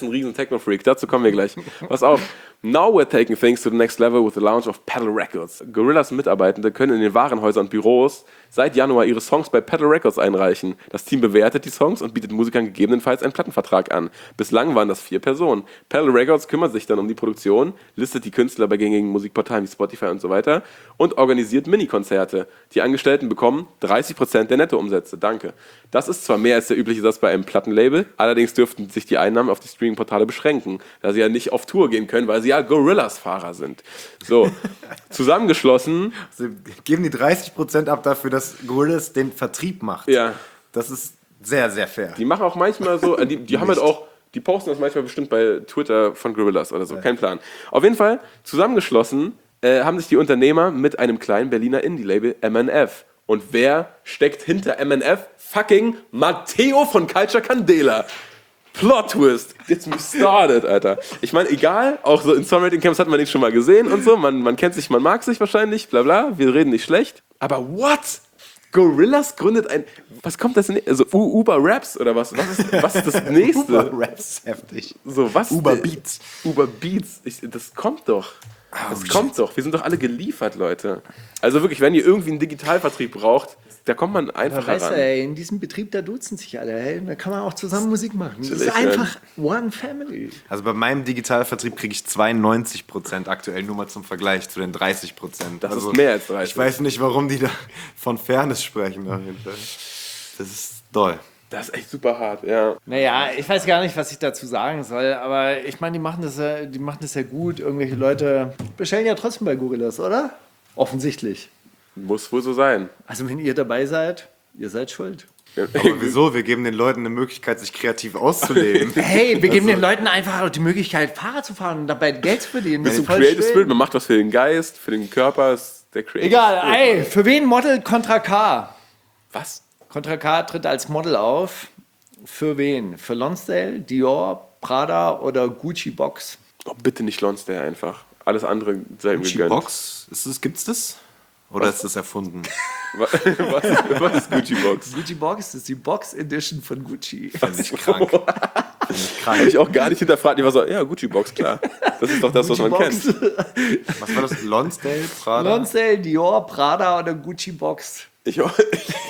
ein riesen Techno-Freak. Dazu kommen wir gleich. Pass auf. Now we're taking things to the next level with the launch of Pedal Records. Gorillaz Mitarbeitende können in den Warenhäusern und Büros seit Januar ihre Songs bei Pedal Records einreichen. Das Team bewertet die Songs und bietet Musikern gegebenenfalls einen Plattenvertrag an. Bislang waren das vier Personen. Pedal Records kümmert sich dann um die Produktion, listet die Künstler bei gängigen Musikportalen wie Spotify und so weiter und organisiert Mini-Konzerte. Die Angestellten bekommen dreißig Prozent der Nettoumsätze. Danke. Das ist zwar mehr als der übliche Satz bei einem Plattenlabel, allerdings dürften sich die Einnahmen auf die Streaming-Portale beschränken, da sie ja nicht auf Tour gehen können, weil sie ja Gorillaz-Fahrer sind. So, zusammengeschlossen. Also geben die dreißig Prozent ab dafür, dass Gorillaz den Vertrieb macht. Ja. Das ist sehr, sehr fair. Die machen auch manchmal so, die, die haben halt auch, die posten das manchmal bestimmt bei Twitter von Gorillaz oder so, kein Plan. Auf jeden Fall, zusammengeschlossen äh, haben sich die Unternehmer mit einem kleinen Berliner Indie-Label M N F. Und wer steckt hinter M N F? Fucking Matteo von Culture Candela. Plot Twist. Gets me started, Alter. Ich meine, egal, auch so in Songwriting Camps hat man ihn schon mal gesehen und so. Man, man kennt sich, man mag sich wahrscheinlich, bla bla. Wir reden nicht schlecht. Aber what? Gorillaz gründet ein. Was kommt das denn? Also U- Uber Raps oder was? Was ist, was ist das nächste? Uber Raps, heftig. So, was? Uber Beats. Uber Beats. Ich, das kommt doch. Das Oh, kommt doch. Wir sind doch alle geliefert, Leute. Also wirklich, wenn ihr irgendwie einen Digitalvertrieb braucht, da kommt man einfach Weißt du, heran. ey, in diesem Betrieb, da duzen sich alle. Ey. Da kann man auch zusammen Musik machen. Das ist Natürlich, einfach One Family. Also bei meinem Digitalvertrieb kriege ich zweiundneunzig Prozent aktuell, nur mal zum Vergleich zu den dreißig Prozent. Das also, ist mehr als dreißig. Ich weiß nicht, warum die da von Fairness sprechen. Auf jeden Fall. Das ist toll. Das ist echt super hart, ja. Naja, ich weiß gar nicht, was ich dazu sagen soll, aber ich meine, die machen das ja, die machen das ja gut. Irgendwelche Leute bestellen ja trotzdem bei Gorillaz, oder? Offensichtlich. Muss wohl so sein. Also wenn ihr dabei seid, ihr seid schuld. Aber wieso? Wir geben den Leuten eine Möglichkeit, sich kreativ auszuleben. Hey, wir geben den Leuten einfach auch die Möglichkeit, Fahrrad zu fahren und dabei Geld zu verdienen. Bis Das zum ist voll Creative schön. Spirit, man macht was für den Geist, für den Körper, ist der Creative Egal, Spirit. ey, für wen Model Contra K? Was? Contra K tritt als Model auf. Für wen? Für Lonsdale, Dior, Prada oder Gucci Box? Oh, bitte nicht Lonsdale einfach. Alles andere sei ihm Gucci gegönnt. Box? Ist das, gibt's das? Oder ist das erfunden? Was, was, was ist Gucci Box? Gucci Box ist die Box Edition von Gucci. Finde ich krank. Finde ich krank. Habe ich auch gar nicht hinterfragt. Ich war so, ja, Gucci Box, klar. Das ist doch das, was man Gucci kennt. Box. Was war das? Lonsdale? Prada? Lonsdale, Dior, Prada oder Gucci Box? Ich, ho-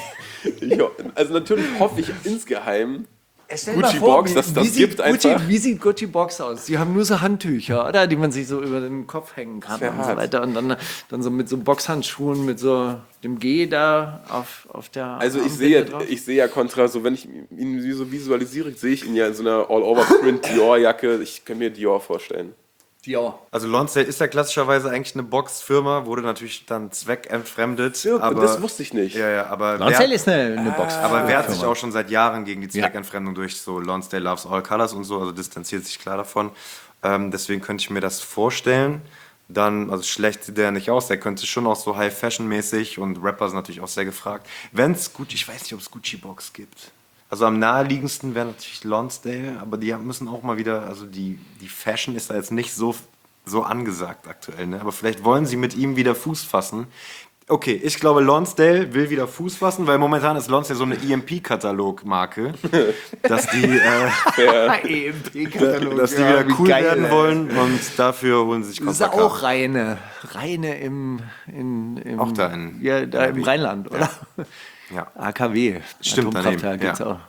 ich, ho- also natürlich hoffe ich insgeheim, Stell Gucci mal vor, Box, wie- dass das wie sieht gibt Gucci, einfach. Wie sieht Gucci Box aus? Die haben nur so Handtücher, oder? Die man sich so über den Kopf hängen kann wär und so hart. weiter. Und dann, dann so mit so Boxhandschuhen, mit so dem G da auf, auf der also ich Armpit sehe, da drauf. ich sehe ja Contra, so wenn ich ihn so visualisiere, sehe ich ihn ja in so einer All-Over-Print Dior-Jacke. Ich kann mir Dior vorstellen. Dior. Also Lonsdale ist ja klassischerweise eigentlich eine Boxfirma, wurde natürlich dann zweckentfremdet. aber, das wusste ich nicht. Ja, ja, aber Lonsdale wer, ist eine, eine Box. aber wehrt sich auch schon seit Jahren gegen die Zweckentfremdung durch so Lonsdale Loves All Colors und so, also distanziert sich klar davon. Ähm, deswegen könnte ich mir das vorstellen. Dann, also schlecht sieht der nicht aus, der könnte schon auch so High-Fashion-mäßig und Rapper sind natürlich auch sehr gefragt. Wenn es Gucci, ich weiß nicht, ob es Gucci-Box gibt. Also am naheliegendsten wäre natürlich Lonsdale, aber die müssen auch mal wieder, also die, die Fashion ist da jetzt nicht so, so angesagt aktuell, ne? Aber vielleicht wollen sie mit ihm wieder Fuß fassen. Okay, ich glaube, Lonsdale will wieder Fuß fassen, weil momentan ist Lonsdale so eine E M P-Katalog-Marke, dass die, äh, E M P-Katalog. dass die wieder cool werden wollen und dafür holen sie sich Das ist Contra K. auch Reine. Reine im, in, im, Auch da in ja, da im Rheinland, oder? Ja. A K W. Stimmt, Atomkraftwerk daneben, gibt's ja. auch.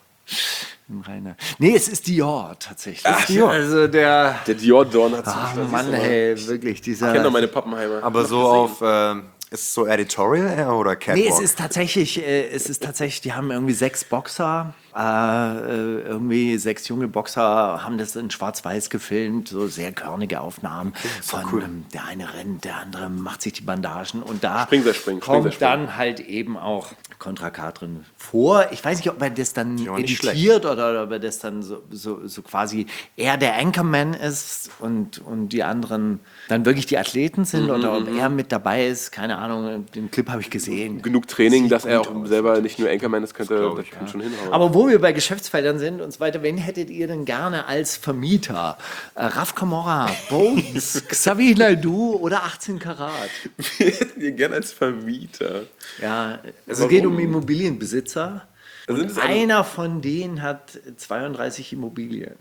Im Rheine. Nee, es ist Dior tatsächlich. Ach, Dior. Also der. Der Dior-Dorn hat sich Ah, das Mann, ist aber- ey, wirklich, dieser. Ich kenne doch meine Pappenheimer. Aber so auf, äh, ist es so Editorial eher oder Catwalk? Nee, es ist tatsächlich, äh, es ist tatsächlich, die haben irgendwie sechs Boxer, äh, äh, irgendwie sechs junge Boxer haben das in Schwarz-Weiß gefilmt, so sehr körnige Aufnahmen von ähm, der eine rennt, der andere macht sich die Bandagen und da Springseilspringen, kommt Springseilspringen. dann halt eben auch Contra K drin vor. Ich weiß nicht, ob er das dann auch nicht editiert oder ob er das dann so, so, so quasi er der Anchorman ist und, und die anderen dann wirklich die Athleten sind Mhm, oder ob er mit dabei ist, keine Ahnung, den Clip habe ich gesehen. Genug Training, Sieht dass er gut auch aus. selber nicht nur Anchorman ist, könnte, glaub das ich, kann ja. schon hinhauen. Aber wo wir bei Geschäftsfeldern sind und so weiter, wen hättet ihr denn gerne als Vermieter? Äh, Raf Camora, Bones, Xavi Naidu oder achtzehn Karat? wir hätten ihn gerne als Vermieter. Ja, also Warum? es geht um Immobilienbesitzer. Also sind Und es alle- einer von denen hat zweiunddreißig Immobilien.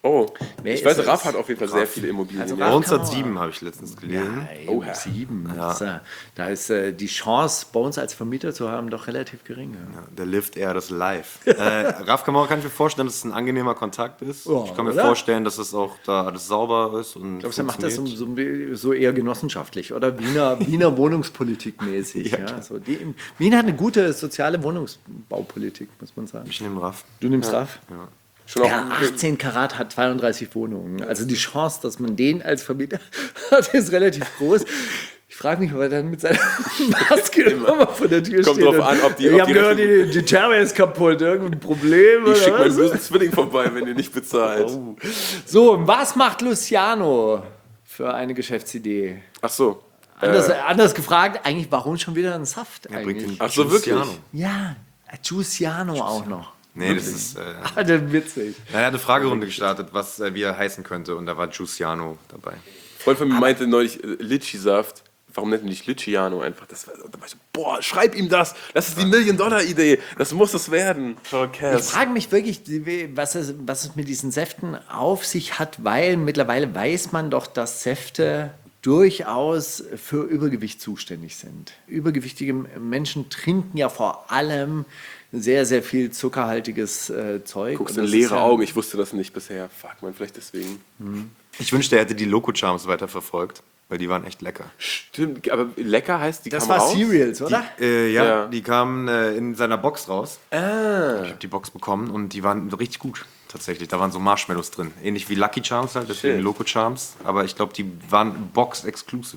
Oh, Wer ich ist weiß, es? Raff hat auf jeden Fall sehr viele Immobilien. Also ja. Raff- neunzehnhundertsieben habe ich letztens gelesen. Oh, Oha. sieben. Ja. Ist, äh, da ist äh, die Chance, bei uns als Vermieter zu haben, doch relativ gering. Ja. Ja, der lived eher das Live. äh, Raff Kamau kann ich mir vorstellen, dass es ein angenehmer Kontakt ist. Oh, ich kann mir oder? vorstellen, dass es auch da alles sauber ist. Und Ich glaube, er macht das so, funktioniert. so, so eher genossenschaftlich, oder? Wiener, Wiener Wohnungspolitik mäßig. ja, ja. So die, Wien hat eine gute soziale Wohnungsbaupolitik, muss man sagen. Ich nehme Raff. Du nimmst Raff? Schon auch Ja, achtzehn Karat hat zweiunddreißig Wohnungen. Also die Chance, dass man den als Vermieter hat, ist relativ groß. Ich frage mich, ob er dann mit seiner Maske immer vor der Tür Kommt steht. drauf an, ob die- Ich ob habe die gehört, die, die Therme ist kaputt. Irgendein Problem Ich oder schicke meinen was? bösen Zwilling vorbei, wenn ihr nicht bezahlt. Oh. So, was macht Luciano für eine Geschäftsidee? Ach so. Anders, anders gefragt, eigentlich, warum schon wieder ein Saft Er bringt eigentlich? den Ach so, wirklich? Giustiano. Ja, Giussiano auch noch. Nee, das ist. Äh, Alter, witzig. er hat eine Fragerunde gestartet, was äh, wie er heißen könnte, und da war Giustiano dabei. Ein Freund von mir meinte neulich, äh, Litchi-Saft. Warum nennt man nicht Litchiano einfach? Das war, da war ich so, boah, schreib ihm das. Das ist die Million-Dollar-Idee. Das muss es werden. Ich frage mich wirklich, was es, was es mit diesen Säften auf sich hat, weil mittlerweile weiß man doch, dass Säfte durchaus für Übergewicht zuständig sind. Übergewichtige Menschen trinken ja vor allem sehr, sehr viel zuckerhaltiges äh, Zeug. Guckst Und in das ist leere ja- Augen. Ich wusste das nicht bisher. Fuck, man, vielleicht deswegen. Ich wünschte, er hätte die Loco Charms weiterverfolgt, weil die waren echt lecker. Stimmt, aber lecker heißt, die Das kamen war raus? Cereals, oder? Äh, ja, Ja. die kamen äh, in seiner Box raus. Ah. Ich habe die Box bekommen und die waren richtig gut. Tatsächlich, da waren so Marshmallows drin. Ähnlich wie Lucky Charms halt, deswegen Shit. Loco Charms. Aber ich glaube, die waren Box-exclusive.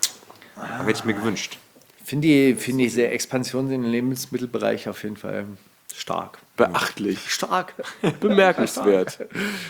Da hätte ich mir gewünscht. Finde die, find diese Expansion in den Lebensmittelbereich auf jeden Fall stark. Beachtlich. Stark. Bemerkenswert.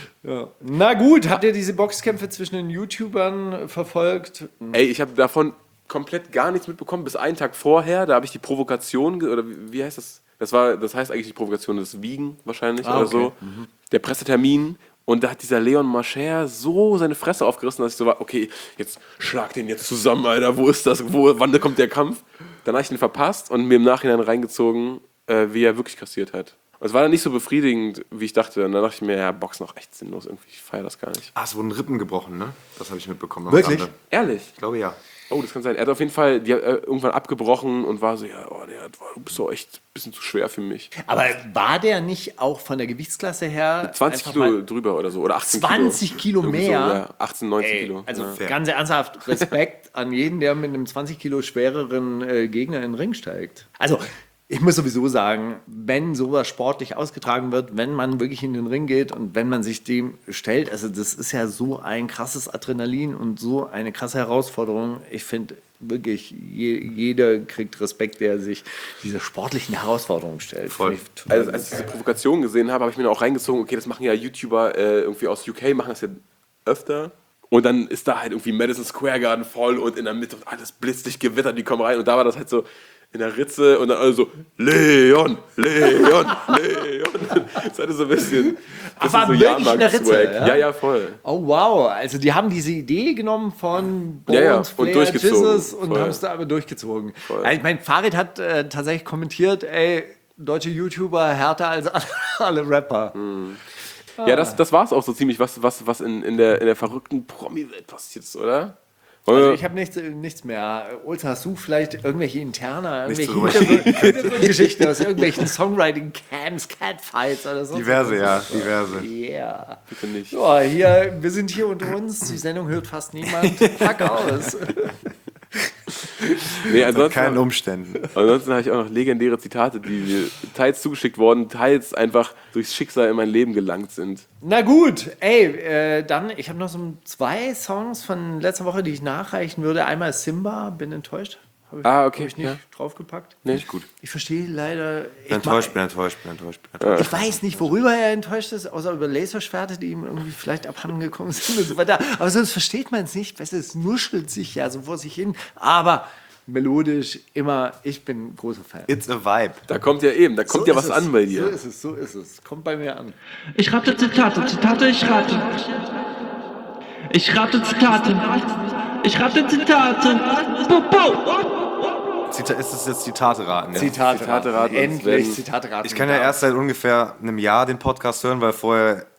Na gut, habt ihr diese Boxkämpfe zwischen den YouTubern verfolgt? Ey, ich habe davon komplett gar nichts mitbekommen, bis einen Tag vorher. Da habe ich die Provokation, ge- oder wie, wie heißt das? Das, war, das heißt eigentlich die Provokation des Wiegen wahrscheinlich Ah, oder okay. so. Der Pressetermin. Und da hat dieser Leon Mascher so seine Fresse aufgerissen, dass ich so war, okay, jetzt schlag den jetzt zusammen, Alter. Wo ist das? Wo, wann kommt der Kampf? Dann habe ich ihn verpasst und mir im Nachhinein reingezogen, äh, wie er wirklich kassiert hat. Und es war dann nicht so befriedigend, wie ich dachte. Und dann dachte ich mir, ja, Boxen noch echt sinnlos irgendwie. Ich feiere das gar nicht. Ah, es wurden Rippen gebrochen, ne? Das habe ich mitbekommen. am Wirklich? Rande. Ehrlich? Ich glaube ja. Oh, das kann sein. Er hat auf jeden Fall die, äh, irgendwann abgebrochen und war so, ja, oh, der, du bist so echt ein bisschen zu schwer für mich. Aber war der nicht auch von der Gewichtsklasse her zwanzig einfach Kilo mal- drüber oder so. Oder achtzehn zwanzig Kilo Irgendwie mehr? So, ja, achtzehn, neunzehn Ey, Kilo. also ja. ganz ernsthaft, Respekt an jeden, der mit einem zwanzig Kilo schwereren äh, Gegner in den Ring steigt. Also, ich muss sowieso sagen, wenn sowas sportlich ausgetragen wird, wenn man wirklich in den Ring geht und wenn man sich dem stellt, also das ist ja so ein krasses Adrenalin und so eine krasse Herausforderung. Ich finde wirklich, je, jeder kriegt Respekt, der sich dieser sportlichen Herausforderung stellt. Voll. Finde ich total Also, als ich diese Provokation gesehen habe, habe ich mir auch reingezogen, okay, das machen ja YouTuber äh, irgendwie aus U K, machen das ja öfter. Und dann ist da halt irgendwie Madison Square Garden voll und in der Mitte und alles blitzig gewittert, die kommen rein. Und da war das halt so in der Ritze und dann alle so, Leon, Leon, Leon. Das hatte so ein bisschen, Ach, bisschen war so wirklich in der Ritze, Jahrmarkt-Swag. ja? Ja, ja, voll. Oh wow, also die haben diese Idee genommen von Bones, Ja, ja, und Flair, durchgezogen. Jesus und Voll. haben es da aber durchgezogen. Voll. Ja, ich mein Farid hat äh, tatsächlich kommentiert, ey, deutsche YouTuber härter als alle, alle Rapper. Ja, das, das war es auch so ziemlich, was, was, was in, in, der, in der verrückten Promi-Welt passiert ist, oder? Wollen Also wir- ich habe nichts, nichts mehr. Olsen, hast du vielleicht irgendwelche interner, Nichts irgendwelche Hintergrund- Hintergrundgeschichten aus irgendwelchen Songwriting-Camps, Catfights oder so? Diverse, ja, diverse. Yeah. Bitte nicht. Ja, hier, wir sind hier unter uns, die Sendung hört fast niemand. Fuck aus. Nee, ansonsten, Keinen Umständen. ansonsten habe ich auch noch legendäre Zitate, die mir teils zugeschickt worden, teils einfach durchs Schicksal in mein Leben gelangt sind. Na gut, ey, äh, dann, ich habe noch so zwei Songs von letzter Woche, die ich nachreichen würde. Einmal Simba, bin enttäuscht. Habe ich, Ah, okay, hab ich nicht ja. draufgepackt. Nee, Nicht gut. Ich verstehe leider. Ich, Bin enttäuscht, bin enttäuscht, bin enttäuscht, bin Äh. enttäuscht. ich weiß nicht, worüber er enttäuscht ist, außer über Laserschwerte, die ihm irgendwie vielleicht abhanden gekommen sind und so weiter. Aber sonst versteht man es nicht, weil es nuschelt sich ja so vor sich hin. Aber melodisch immer, ich bin großer Fan. It's a vibe. Da kommt ja eben, da kommt So ja ist was es. an bei dir. So ist es, so ist es. Kommt bei mir an. Ich rate Zitate, Zitate, ich rate. Ich rate Zitate. Ich rate Zitate. Bo, bo. Zita ist es jetzt Zitate raten? Ja? Zitate, Zitate raten. raten, Endlich wenn- Zitate raten. Ich kann ja erst seit ungefähr einem Jahr den Podcast hören, weil vorher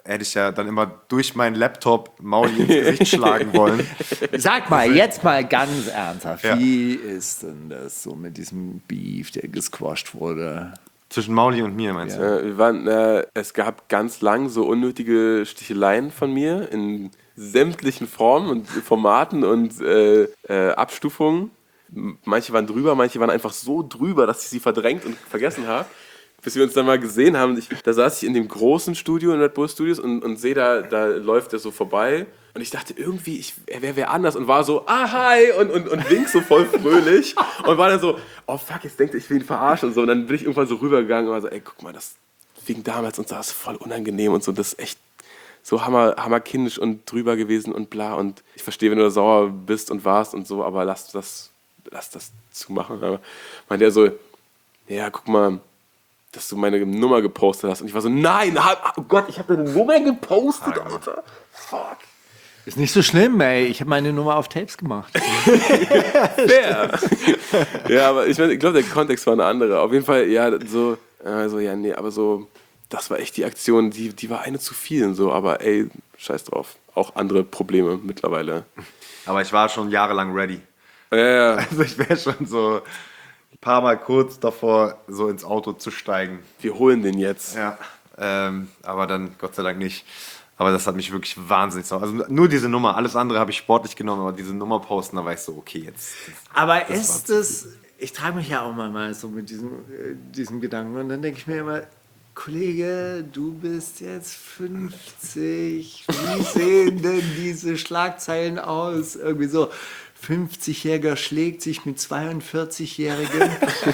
hätte ich ja dann immer durch meinen Laptop Mauli ins Gesicht schlagen wollen. Sag mal, jetzt mal ganz ernsthaft, Ja. wie ist denn das so mit diesem Beef, der gesquasht wurde? Zwischen Mauli und mir, meinst du? Äh, wir waren, äh, es gab ganz lang so unnötige Sticheleien von mir in sämtlichen Formen und Formaten und äh, äh, Abstufungen. M- Manche waren drüber, manche waren einfach so drüber, dass ich sie verdrängt und vergessen habe. Bis wir uns dann mal gesehen haben, ich, da saß ich in dem großen Studio in Red Bull Studios und, und sehe, da, da läuft er so vorbei. Und ich dachte irgendwie, ich, er wäre wer anders und war so, ah, hi, und, und, und wink so voll fröhlich. Und war dann so, oh fuck, jetzt denkt er, ich will ihn verarschen und so. Und dann bin ich irgendwann so rübergegangen und war so, ey, guck mal, das wegen damals und so, das ist voll unangenehm und so, das ist echt so hammer, hammerkindisch und drüber gewesen und bla. Und ich verstehe, wenn du da sauer bist und warst und so, aber lass das, lass das zumachen. Aber meinte er so, ja, guck mal, dass du meine Nummer gepostet hast. Und ich war so, nein, oh Gott, ich habe deine Nummer gepostet, Alter. Fuck. Ist nicht so schlimm, ey. Ich habe meine Nummer auf Tapes gemacht. Fair. Ja, aber ich, mein, ich glaube, der Kontext war eine andere. Auf jeden Fall, ja, so, also, ja, nee, aber so, das war echt die Aktion, die, die war eine zu viel und so, aber ey, scheiß drauf. Auch andere Probleme mittlerweile. Aber ich war schon jahrelang ready. Ja, ja. Also ich wäre schon so ein paar Mal kurz davor, so ins Auto zu steigen. Wir holen den jetzt. Ja, ähm, aber dann Gott sei Dank nicht. Aber das hat mich wirklich wahnsinnig sauer. Also nur diese Nummer, alles andere habe ich sportlich genommen, aber diese Nummer posten, da war ich so, okay, jetzt. Aber ist es, ich trage mich ja auch mal so mit diesem, äh, diesem Gedanken und dann denke ich mir immer, Kollege, du bist jetzt fünfzig, wie sehen denn diese Schlagzeilen aus? Irgendwie so, fünfzigjähriger schlägt sich mit zweiundvierzig-Jährigen.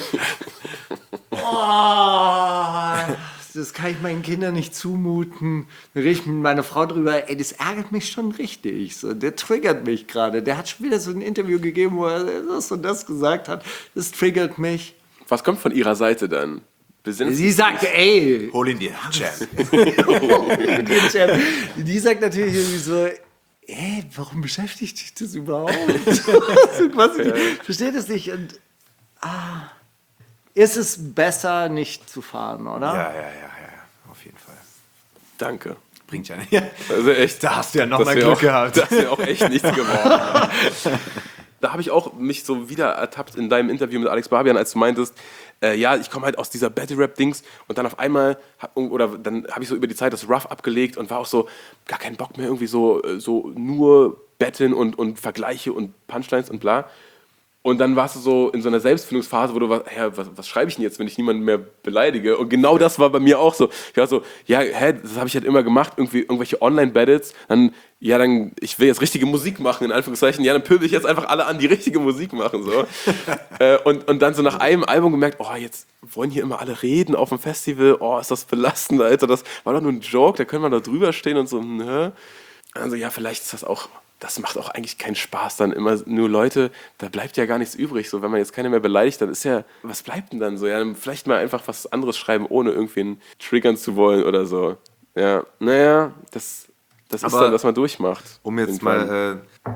Oh, das kann ich meinen Kindern nicht zumuten. Da rede ich mit meiner Frau drüber, ey, das ärgert mich schon richtig. So, der triggert mich gerade. Der hat schon wieder so ein Interview gegeben, wo er das und das gesagt hat. Das triggert mich. Was kommt von ihrer Seite dann? Besinnst Sie sagt, ey, Hol ihn dir, Champ. die sagt natürlich irgendwie so, ey, warum beschäftigt dich das überhaupt? So quasi, ich verstehe das nicht. Und, ah, ist es besser, nicht zu fahren, oder? Ja, ja, ja, ja, auf jeden Fall. Danke. Bringt ja nicht. Also echt, Da hast du ja noch das mal wär Glück auch, gehabt. Das wäre auch echt nichts geworden. Da habe ich auch mich so wieder ertappt in deinem Interview mit Alex Barbian, als du meintest, äh, ja, ich komme halt aus dieser Battle-Rap-Dings und dann auf einmal, hab, oder dann habe ich so über die Zeit das Rough abgelegt und war auch so, gar keinen Bock mehr irgendwie so, so nur Battlen und, und Vergleiche und Punchlines und bla. Und dann warst du so in so einer Selbstfindungsphase, wo du warst, hä, was, was schreibe ich denn jetzt, wenn ich niemanden mehr beleidige? Und genau das war bei mir auch so. Ich war so, ja, hä, das habe ich halt immer gemacht, irgendwie irgendwelche Online-Battles. Dann, ja, dann, ich will jetzt richtige Musik machen, in Anführungszeichen. Ja, dann pöbel ich jetzt einfach alle an, die richtige Musik machen. So. äh, und, und dann so nach einem Album gemerkt, oh, jetzt wollen hier immer alle reden auf dem Festival. Oh, ist das belastend, Alter. Das war doch nur ein Joke, da können wir da drüber stehen und so, ne? Also ja, vielleicht ist das auch... Das macht auch eigentlich keinen Spaß, dann immer nur Leute, da bleibt ja gar nichts übrig. So, wenn man jetzt keiner mehr beleidigt, dann ist ja, was bleibt denn dann so? Ja, dann vielleicht mal einfach was anderes schreiben, ohne irgendwen triggern zu wollen oder so. Ja, naja, das, das ist Aber dann, was man durchmacht. Um jetzt Irgendwann. mal äh,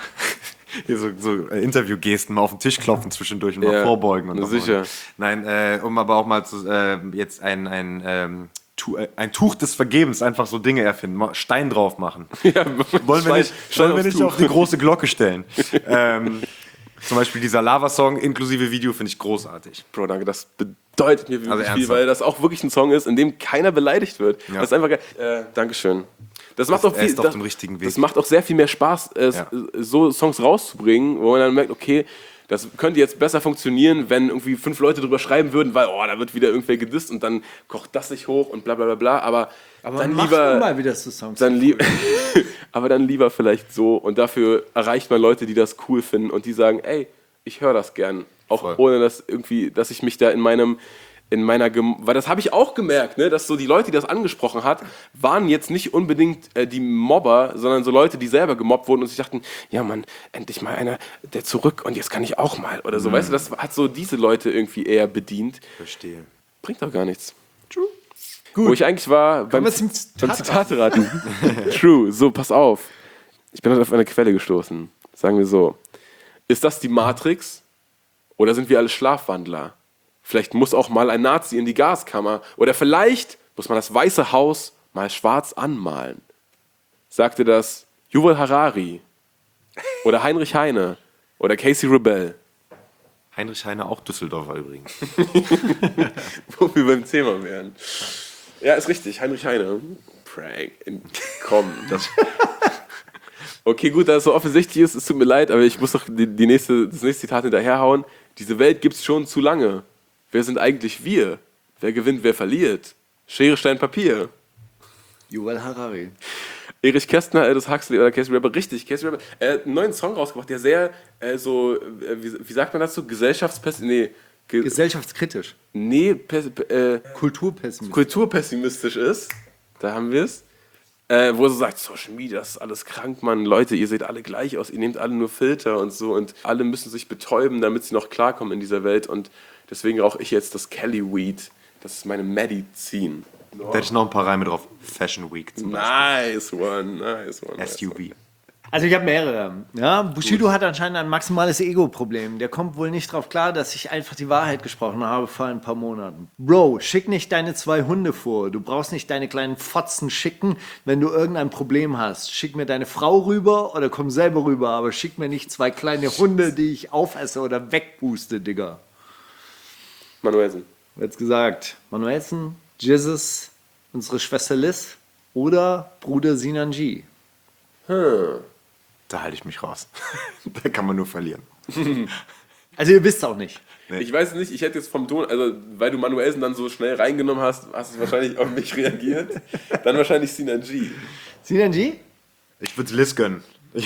hier so, so äh, Interviewgesten mal auf den Tisch klopfen zwischendurch und Ja, mal vorbeugen. Und na noch sicher. mal. Nein, äh, um aber auch mal zu, äh, jetzt ein, ein, ähm, Tu- äh, ein Tuch des Vergebens, einfach so Dinge erfinden, mal Stein drauf machen. Ja, Wollen wir Stein- nicht, Stein wollen wir aufs nicht Tuch. auf die große Glocke stellen? ähm, zum Beispiel dieser Lava-Song inklusive Video finde ich großartig. Bro, danke, das bedeutet mir wirklich Also viel, ernsthaft. weil das auch wirklich ein Song ist, in dem keiner beleidigt wird. Ja. Das ist einfach geil. Äh, Dankeschön. Das macht auch er viel, ist auf das, dem richtigen Weg. Das macht auch sehr viel mehr Spaß, äh, Ja. so Songs rauszubringen, wo man dann merkt, okay, das könnte jetzt besser funktionieren, wenn irgendwie fünf Leute drüber schreiben würden, weil, oh, da wird wieder irgendwer gedisst und dann kocht das sich hoch und bla bla bla bla. Aber, Aber dann mach lieber. du mal wieder so Songs. Dann lieb aber dann lieber vielleicht so und dafür erreicht man Leute, die das cool finden und die sagen, ey, ich höre das gern. Auch Voll. ohne, dass irgendwie, dass ich mich da in meinem, in meiner, Gem weil das habe ich auch gemerkt, ne, dass so die Leute, die das angesprochen hat, waren jetzt nicht unbedingt äh, die Mobber, sondern so Leute, die selber gemobbt wurden und sich dachten, ja Mann, endlich mal einer, der zurück und jetzt kann ich auch mal oder so, weißt du, das hat so diese Leute irgendwie eher bedient. Verstehe. Bringt doch gar nichts. True. Gut. Wo ich eigentlich war, beim, wir zum beim Zitat Zitate raten. True, so, pass auf. Ich bin halt auf eine Quelle gestoßen. Sagen wir so. Ist das die Matrix oder sind wir alle Schlafwandler? Vielleicht muss auch mal ein Nazi in die Gaskammer oder vielleicht muss man das Weiße Haus mal schwarz anmalen? Sagte das Yuval Harari oder Heinrich Heine oder Casey Rebell? Heinrich Heine, auch Düsseldorfer übrigens. Wo wir beim Thema wären. Ja, ist richtig, Heinrich Heine. Prank. Komm. Das okay, gut, da es so offensichtlich ist, es tut mir leid, aber ich muss doch die, die nächste, das nächste Zitat hinterherhauen. Diese Welt gibt's schon zu lange. Wer sind eigentlich wir? Wer gewinnt, wer verliert? Schere, Stein, Papier. Yuval Harari. Erich Kästner, Aldous Huxley oder Casey Rebel, richtig, Casey Rebel, äh, einen neuen Song rausgebracht, der sehr, äh, so, äh, wie, wie sagt man das so, gesellschaftspessimistisch, nee, ge Gesellschaftskritisch. nee, pes äh, Kulturpessimistisch. kulturpessimistisch ist, da haben wir es, äh, wo er so sagt, Social Media, das ist alles krank, Mann, Leute, ihr seht alle gleich aus, ihr nehmt alle nur Filter und so und alle müssen sich betäuben, damit sie noch klarkommen in dieser Welt und deswegen rauche ich jetzt das Kelly Weed, das ist meine Medizin. Da hätte ich noch ein paar Reime drauf. Fashion Week zum Nice one, nice one. Beispiel. S U V. Also ich habe mehrere. Ja, Bushido hat anscheinend ein maximales Ego-Problem. Der kommt wohl nicht drauf klar, dass ich einfach die Wahrheit gesprochen habe vor ein paar Monaten. Bro, schick nicht deine zwei Hunde vor. Du brauchst nicht deine kleinen Fotzen schicken, wenn du irgendein Problem hast. Schick mir deine Frau rüber oder komm selber rüber, aber schick mir nicht zwei kleine Hunde, die ich aufesse oder wegpuste, Digga. Manuelsen. Jetzt gesagt, Manuelsen, Jesus, unsere Schwester Liz oder Bruder Sinanji. Hm. Da halte ich mich raus. Da kann man nur verlieren. Also ihr wisst auch nicht. Ich weiß nicht, ich hätte jetzt vom Ton, also weil du Manuelsen dann so schnell reingenommen hast, hast du wahrscheinlich auf mich reagiert. Dann wahrscheinlich Sinanji. Sinanji? Ich würde Liz gönnen. Ich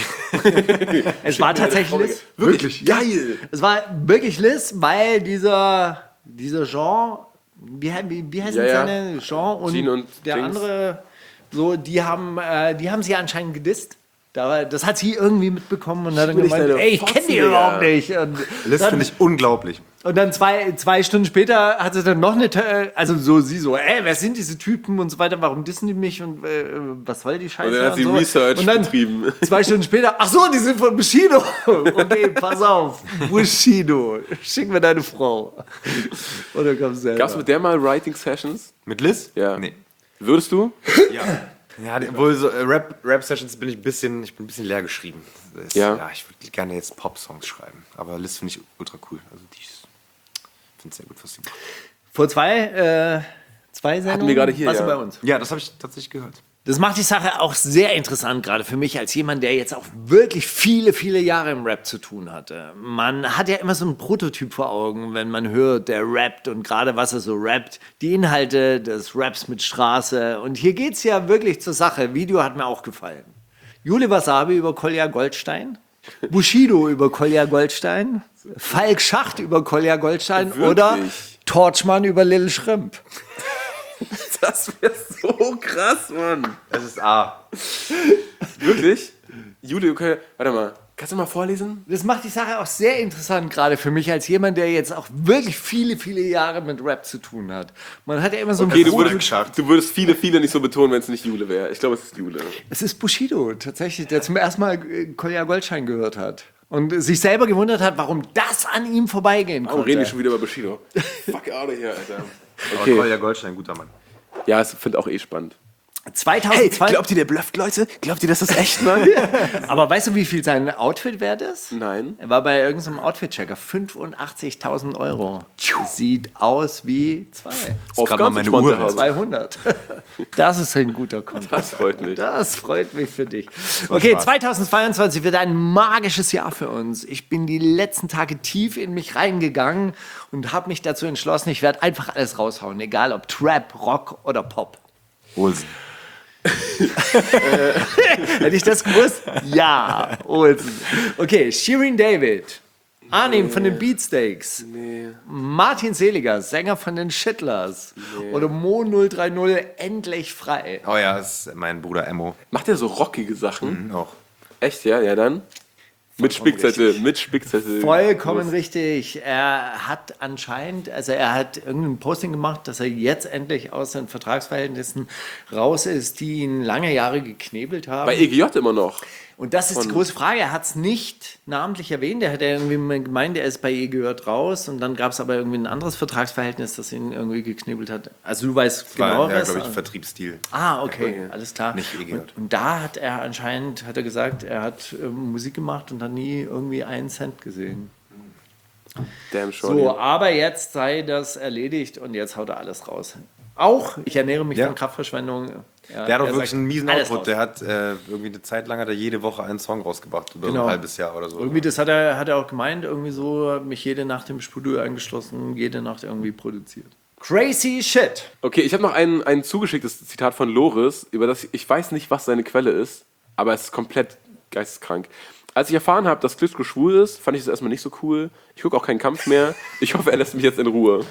Es war tatsächlich Liz. Wirklich? Geil! Es war wirklich Liz, weil dieser, dieser Jean, wie, wie, wie heißen Ja, ja. seine Jean und, Jean und der Dings. andere, so, die haben, äh, die haben sie anscheinend gedisst. Da, das hat sie irgendwie mitbekommen und hat dann nicht gemeint, deine ey, ich kenne Fotzen, die Digga. überhaupt nicht. Und Liz dann, finde ich unglaublich. und dann zwei, zwei Stunden später hat sie dann noch eine, Te- also so sie so, ey, wer sind diese Typen und so weiter, warum dissen die mich und äh, was soll die Scheiße? Und dann hat sie so. Research und dann betrieben. Zwei Stunden später, ach so, die sind von Bushido. Okay, pass auf, Bushido, schick mir deine Frau. Oder komm selber. Gab es mit der mal Writing Sessions? Mit Liz? Ja. Nee. Würdest du? Ja. Ja, die- obwohl so äh, Rap, Rap-Sessions bin ich ein bisschen, ich bin ein bisschen leer geschrieben. Das ist, Ja. ja. Ich würde gerne jetzt Pop-Songs schreiben. Aber Liz finde ich ultra cool. Also die ist- finde es sehr gut, was sie macht. Vor zwei, äh, zwei Sendungen wir gerade hier, warst du ja. bei uns. Ja, das habe ich tatsächlich gehört. Das macht die Sache auch sehr interessant, gerade für mich als jemand, der jetzt auch wirklich viele, viele Jahre im Rap zu tun hatte. Man hat ja immer so einen Prototyp vor Augen, wenn man hört, der rappt und gerade was er so rappt, die Inhalte des Raps mit Straße. Und hier geht's ja wirklich zur Sache. Video hat mir auch gefallen. Juli Wasabi über Kolja Goldstein, Bushido über Kolja Goldstein, Falk Schacht über Kolja Goldstein Wirklich? oder Torchmann über Lil Shrimp. Das wäre so krass, Mann. Es ist A. Wirklich? Juli, okay, warte mal. Kannst du mal vorlesen? Das macht die Sache auch sehr interessant, gerade für mich als jemand, der jetzt auch wirklich viele, viele Jahre mit Rap zu tun hat. Man hat ja immer so Okay, ein du Prototyp- würdest, du würdest viele, viele nicht so betonen, wenn es nicht Jule wäre. Ich glaube, es ist Jule. Es ist Bushido tatsächlich, der zum ersten Mal äh, Kolja Goldstein gehört hat. Und sich selber gewundert hat, warum das an ihm vorbeigehen Warum konnte. reden wir schon wieder über Bushido? Fuck out of here, Alter. Aber Okay. Kolja Goldstein, guter Mann. Ja, ich finde auch eh spannend. zweitausendzwei ihr, der blufft, Leute? Glaubt ihr, das ist echt, Mann? Aber weißt du, wie viel sein Outfit wert ist? Nein. Er war bei irgendeinem Outfit-Checker. fünfundachtzigtausend Euro. Sieht aus wie zwei. Auf grad mal meine Ganze Uhr Sponte haben. zweihundert. Das ist ein guter Content. Das freut mich. Das freut mich für dich. Okay, Spaß. zweitausendzweiundzwanzig wird ein magisches Jahr für uns. Ich bin die letzten Tage tief in mich reingegangen und habe mich dazu entschlossen, ich werde einfach alles raushauen, egal ob Trap, Rock oder Pop. Olsen. Hätte ich das gewusst? Ja, Olsen. Okay, Shirin David, Arnim von den Beatsteaks, Martin Seliger, Sänger von den Shitlers oder Mo null drei null, endlich frei. Oh ja, das ist mein Bruder Emmo. Macht er so rockige Sachen? Auch. Echt, ja? Ja, dann? Mit Spickzettel, mit Spickzettel. Vollkommen richtig. Er hat anscheinend, also er hat irgendein Posting gemacht, dass er jetzt endlich aus den Vertragsverhältnissen raus ist, die ihn lange Jahre geknebelt haben. Bei E G J immer noch. Und das ist die Von- große Frage. Er hat es nicht namentlich erwähnt. Er hat ja irgendwie mal gemeint, er ist bei E gehört raus. Und dann gab es aber irgendwie ein anderes Vertragsverhältnis, das ihn irgendwie geknebelt hat. Also du weißt War, genau ja, was. glaube ich, Vertriebsstil. Ah, okay, alles klar. Nicht E gehört. Und, und da hat er anscheinend, hat er gesagt, er hat ähm, Musik gemacht und hat nie irgendwie einen Cent gesehen. Damn shorty. So, aber jetzt sei das erledigt und jetzt haut er alles raus. Auch, ich ernähre mich Ja. von Kraftverschwendung. Ja, Der hat auch er wirklich sagt, einen miesen alles Output. raus. Der hat äh, irgendwie eine Zeit lang hat er jede Woche einen Song rausgebracht. Über so Genau. ein halbes Jahr oder so. Irgendwie, das hat er, hat er auch gemeint, irgendwie so, hat mich jede Nacht im Studio eingeschlossen, jede Nacht irgendwie produziert. Crazy shit. Okay, ich habe noch ein, ein zugeschicktes Zitat von Loris, über das ich, ich weiß nicht, was seine Quelle ist, aber es ist komplett geisteskrank. Als ich erfahren habe, dass Klitschko schwul ist, fand ich das erstmal nicht so cool. Ich gucke auch keinen Kampf mehr. Ich hoffe, er lässt mich jetzt in Ruhe.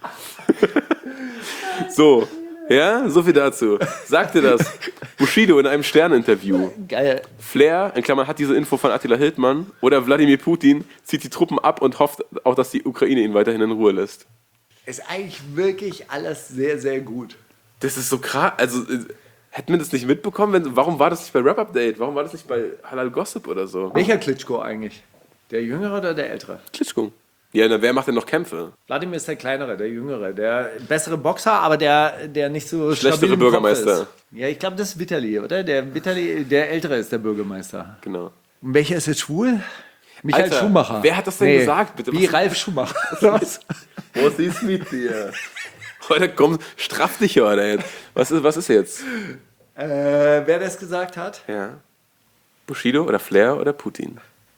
So, ja, so viel dazu. Sagte das Bushido in einem Stern-Interview. Geil. Flair, in Klammern, hat diese Info von Attila Hildmann, oder Wladimir Putin zieht die Truppen ab und hofft auch, dass die Ukraine ihn weiterhin in Ruhe lässt. Ist eigentlich wirklich alles sehr, sehr gut. Das ist so krass. Also, äh, hätten wir das nicht mitbekommen? Wenn, warum war das nicht bei Rap Update? Warum war das nicht bei Halal Gossip oder so? Welcher Klitschko eigentlich? Der Jüngere oder der Ältere? Klitschko. Ja, na, wer macht denn noch Kämpfe? Wladimir ist der Kleinere, der Jüngere, der bessere Boxer, aber der, der nicht so Schlechtere stabil im Bürgermeister. Kopf ist. Ja, ich glaube, das ist Vitali, oder? Der Vitali, der Ältere ist der Bürgermeister. Genau. Und welcher ist jetzt schwul? Michael Alter, Schumacher. wer hat das denn gesagt, bitte? Wie Was- Ralf Schumacher. oder was? Was ist mit dir? Heute komm, straff dich, oder jetzt. Was ist, was ist jetzt? äh, wer das gesagt hat? Ja. Bushido oder Flair oder Putin?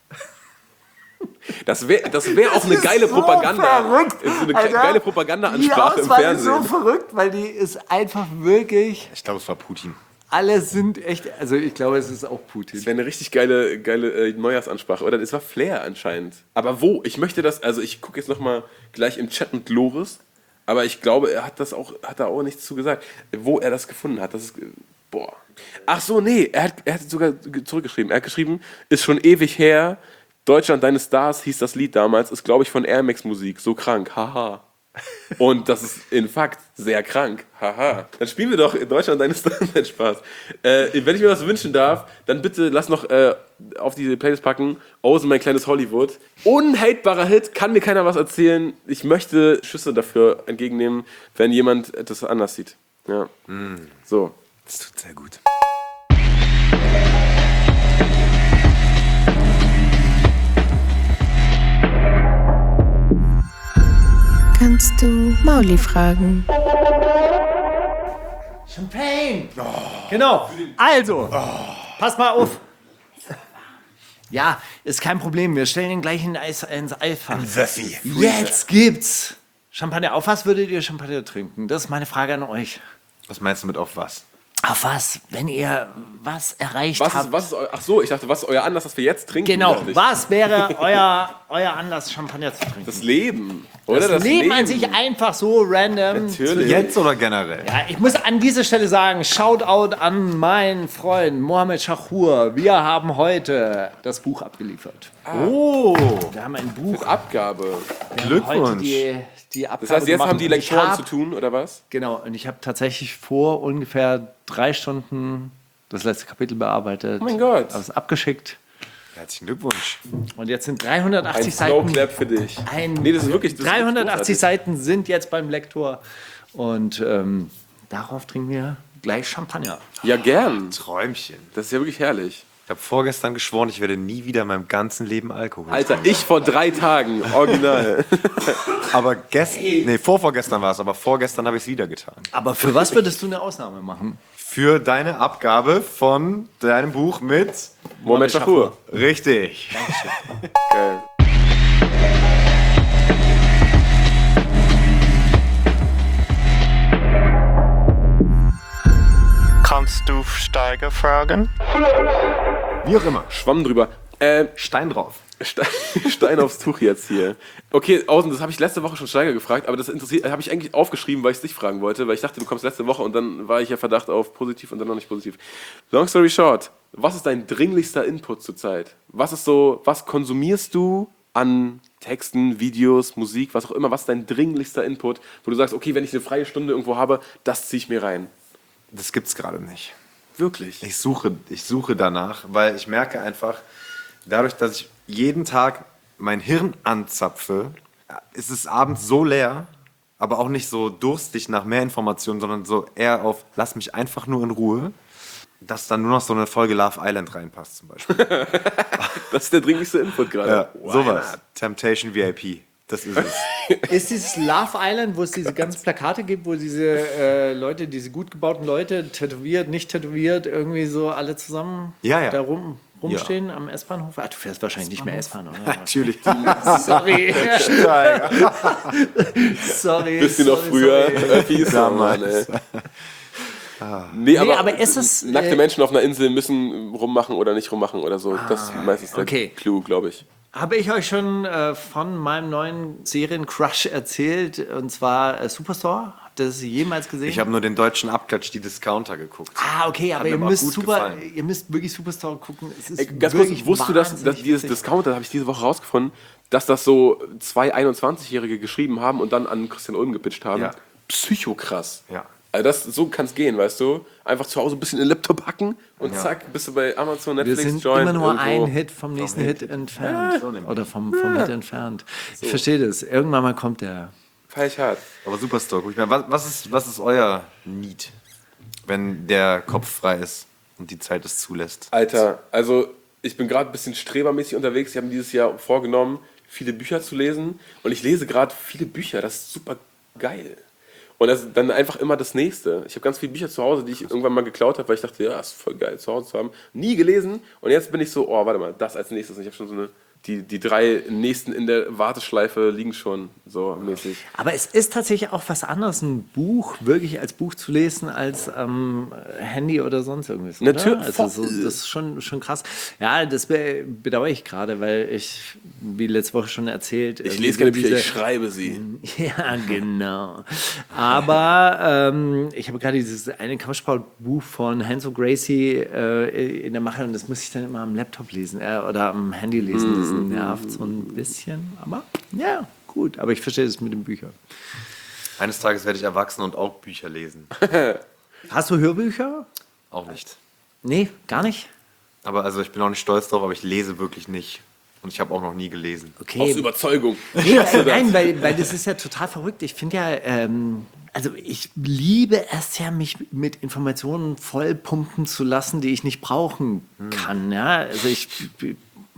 Das wäre das wär auch eine geile so Propaganda. verrückt, so eine Alter. geile Propaganda-Ansprache Die im Auswahl ist so Fernsehen. verrückt, weil die ist einfach wirklich, Ich glaube, es war Putin. alle sind echt, also ich glaube, es ist auch Putin. Das wäre eine richtig geile, geile äh, Neujahrsansprache. Oder es war Flair anscheinend. Aber wo? Ich möchte das, also ich gucke jetzt nochmal gleich im Chat mit Loris, aber ich glaube, er hat das auch, hat da auch nichts zu gesagt. Wo er das gefunden hat, das ist, äh, boah. Ach so, nee, er hat, er hat sogar ge- zurückgeschrieben. Er hat geschrieben, ist schon ewig her, Deutschland, deine Stars hieß das Lied damals, ist glaube ich von Air Max Musik, so krank, haha. Und das ist in Fakt sehr krank, haha. Dann spielen wir doch in Deutschland deine Stars, nein, Spaß. Äh, wenn ich mir was wünschen darf, dann bitte lass noch äh, auf diese Playlist packen, Ozen, mein kleines Hollywood. Unhatebarer Hit, kann mir keiner was erzählen. Ich möchte Schüsse dafür entgegennehmen, wenn jemand etwas anders sieht. Ja. So. Das tut sehr gut. Kannst du Mauli fragen? Champagne! Genau. Also, passt mal auf. Ja, ist kein Problem. Wir stellen ihn gleich in Eis, ins Eisfach. Wöffi. Jetzt gibt's Champagner. Auf was würdet ihr Champagner trinken? Das ist meine Frage an euch. Was meinst du mit auf was? Auf was, wenn ihr was erreicht Was habt? ist, was ist eu- ach so, ich dachte, was ist euer Anlass, dass wir jetzt trinken? Genau, dachte ich. was wäre euer, euer Anlass, Champagner zu trinken? Das Leben. Oder das Leben an sich einfach so random. Natürlich. Jetzt oder generell? Ja, ich muss an dieser Stelle sagen, Shoutout an meinen Freund Mohammed Shahur. Wir haben heute das Buch abgeliefert. Oh, Wir haben ein Buch. Abgabe. Heute Glückwunsch. die, die Abgabe Das heißt, jetzt gemacht. haben die Ich Lektoren hab- zu tun, oder was? Genau, und ich habe tatsächlich vor ungefähr drei Stunden das letzte Kapitel bearbeitet. Oh mein Gott. Habe es abgeschickt. Herzlichen Glückwunsch. Und jetzt sind Ein dreihundertachtzig Slow Seiten. Clap für dich. Ein, Nee, das ist wirklich. Das ist dreihundertachtzig großartig. Seiten sind jetzt beim Lektor. Und ähm, darauf trinken wir gleich Champagner. Ja, gern. Träumchen. Das ist ja wirklich herrlich. Ich habe vorgestern geschworen, ich werde nie wieder in meinem ganzen Leben Alkohol Alter, ich vor drei Tagen, original. Aber gestern, nee, vorvorgestern war es, aber vorgestern habe ich es wieder getan. Aber für was würdest du eine Ausnahme machen? Für deine Abgabe von deinem Buch mit Mohammed Shahur. Richtig. Geil. Kannst du Steiger fragen? Wie auch immer. Schwamm drüber. Äh, Stein drauf. Stein, Stein aufs Tuch jetzt hier. Okay, Außen, das habe ich letzte Woche schon Steiger gefragt, aber das interessiert, habe ich eigentlich aufgeschrieben, weil ich es dich fragen wollte, weil ich dachte, du kommst letzte Woche und dann war ich ja Verdacht auf positiv und dann noch nicht positiv. Long story short, was ist dein dringlichster Input zurzeit? Was ist so, was konsumierst du an Texten, Videos, Musik, was auch immer, was ist dein dringlichster Input, wo du sagst, okay, wenn ich eine freie Stunde irgendwo habe, das ziehe ich mir rein. Das gibt's gerade nicht. Wirklich? Ich suche, ich suche danach, weil ich merke einfach, dadurch, dass ich jeden Tag mein Hirn anzapfe, ist es abends so leer, aber auch nicht so durstig nach mehr Informationen, sondern so eher auf, lass mich einfach nur in Ruhe, dass dann nur noch so eine Folge Love Island reinpasst zum Beispiel. Das ist der dringlichste Input gerade. Ja, Why sowas. not? Temptation V I P. Das ist es. Ist dieses Love Island, wo es diese ganzen Plakate gibt, wo diese äh, Leute, diese gut gebauten Leute, tätowiert, nicht tätowiert, irgendwie so alle zusammen Ja, ja. da rum, rumstehen am S-Bahnhof? Ah, du fährst wahrscheinlich nicht mehr S-Bahn, oder? Natürlich. Sorry. sorry. Bisschen noch sorry, früher. sorry. Öffis, Mann, ey. Nee, aber, aber ist es, nackte äh, Menschen auf einer Insel müssen rummachen oder nicht rummachen oder so. Das ist meistens der okay. Clou, glaube ich. Habe ich euch schon äh, von meinem neuen Seriencrush erzählt, und zwar äh, Superstore? Habt ihr das jemals gesehen? Ich habe nur den deutschen Abklatsch, die Discounter geguckt. Ah, okay, aber mir ihr aber müsst, gut super, gefallen. ihr müsst wirklich Superstore gucken. Es ist Ey, ganz kurz, wirklich wusstest du, dass, wahnsinnig dass dieses witzig. Discounter, habe ich diese Woche rausgefunden, dass das so zwei einundzwanzigjährige geschrieben haben und dann an Christian Ulm gepitcht haben? Ja. Psychokrass. Ja. Also das, so kann es gehen, weißt du? Einfach zu Hause ein bisschen in den Laptop hacken und zack, bist du bei Amazon, Wir Netflix, sind Join. immer nur irgendwo. ein Hit vom nächsten Hit, Hit. entfernt. Oder vom, vom Hit entfernt. Ich verstehe das. Irgendwann mal kommt der. Feier ich hart. Aber Superstore, guck ich mal, was, was, ist, was ist euer Need, wenn der Kopf frei ist und die Zeit es zulässt? Alter, also ich bin gerade ein bisschen strebermäßig unterwegs. Ich habe mir dieses Jahr vorgenommen, viele Bücher zu lesen. Und ich lese gerade viele Bücher. Das ist super geil. Und das ist dann einfach immer das Nächste. Ich habe ganz viele Bücher zu Hause, die ich irgendwann mal geklaut habe, weil ich dachte, ja, ist voll geil zu Hause zu haben. Nie gelesen. Und jetzt bin ich so, oh, warte mal, das als nächstes. Und ich habe schon so eine, die, die drei nächsten in der Warteschleife liegen schon so mäßig. Aber es ist tatsächlich auch was anderes, ein Buch wirklich als Buch zu lesen, als am Handy oder sonst irgendwas. Oder? Natürlich, Also so, das ist schon, schon krass. Ja, das be bedauere ich gerade, weil ich, wie letzte Woche schon erzählt, Ich irgendwie lese keine so Bücher, diese- ich schreibe sie. Ja, genau. Aber ähm, ich habe gerade dieses eine Couchpau-Buch von Hans und Gracie äh, in der Mache, und das muss ich dann immer am Laptop lesen äh, oder am Handy lesen. Das nervt so ein bisschen. Aber ja, gut. Aber ich verstehe das mit den Büchern. Eines Tages werde ich erwachsen und auch Bücher lesen. Hast du Hörbücher? Auch nicht. Nee, gar nicht. Aber also ich bin auch nicht stolz drauf, aber ich lese wirklich nicht. Und ich habe auch noch nie gelesen. Aus Okay. Überzeugung. Nee, äh, nein, weil, weil das ist ja total verrückt. Ich finde ja, ähm, also ich liebe es ja, mich mit Informationen vollpumpen zu lassen, die ich nicht brauchen kann. Ja? Also ich b-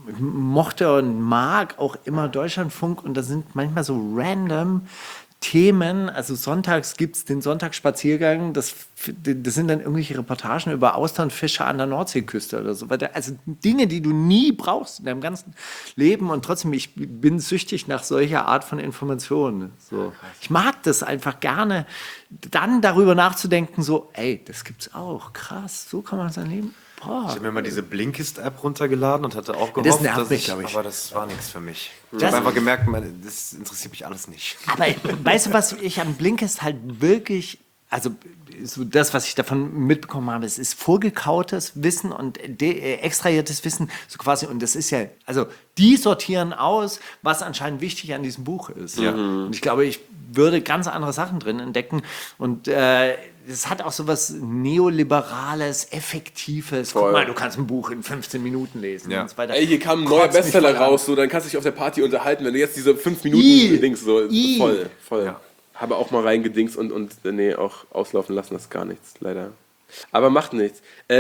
mochte und mag auch immer Deutschlandfunk, und da sind manchmal so random Themen. Also sonntags gibt es den Sonntagsspaziergang, das, das sind dann irgendwelche Reportagen über Austernfische an der Nordseeküste oder so weiter. Also Dinge, die du nie brauchst in deinem ganzen Leben, und trotzdem, ich bin süchtig nach solcher Art von Informationen. So. Ich mag das einfach gerne, dann darüber nachzudenken, so, ey, das gibt's auch, krass, so kann man sein Leben. Boah. Ich habe mir mal diese Blinkist-App runtergeladen und hatte auch gehofft, Das nervt dass mich, ich, glaub ich. aber das war nichts für mich. Ich Das- habe einfach gemerkt, meine, das interessiert mich alles nicht. Aber weißt du, was ich am Blinkist halt wirklich, also so das, was ich davon mitbekommen habe, es ist vorgekautes Wissen und de- äh, extrahiertes Wissen, so quasi, und das ist ja, also die sortieren aus, was anscheinend wichtig an diesem Buch ist. Ja. Und ich glaube, ich würde ganz andere Sachen drin entdecken, und äh, es hat auch so was Neoliberales, Effektives. Guck Voll. mal, du kannst ein Buch in fünfzehn Minuten lesen Ja. und so weiter. Ey, hier kam ein neuer Kotzt mich Bestseller voll an. raus, so, dann kannst du dich auf der Party unterhalten, wenn du jetzt diese fünf Minuten I. Dings so, I. voll, voll. Ja. Habe auch mal reingedingst und, und nee, auch auslaufen lassen, das ist gar nichts, leider. Aber macht nichts.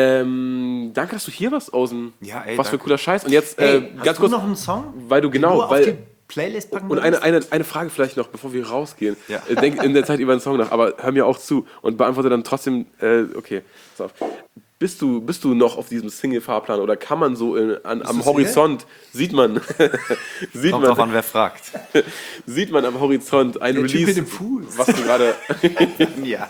Ähm, danke, dass du hier warst, Außen. Ja, ey, Was für danke. cooler Scheiß. Und jetzt, Hey, äh, hast ganz du kurz, noch einen Song, weil du den genau, du auf weil die Playlist packen und willst? eine, eine, eine Frage vielleicht noch, bevor wir rausgehen. Ja. Äh, Denk in der Zeit über den Song nach, aber hör mir auch zu und beantworte dann trotzdem, äh, okay, pass auf. Bist du, bist du noch auf diesem Single-Fahrplan oder kann man so in, an, am du Horizont, sieht man, sieht Kommt drauf man, an, wer fragt. sieht man am Horizont ein Der Typ Release, mit dem Fuß. was du gerade, Ja.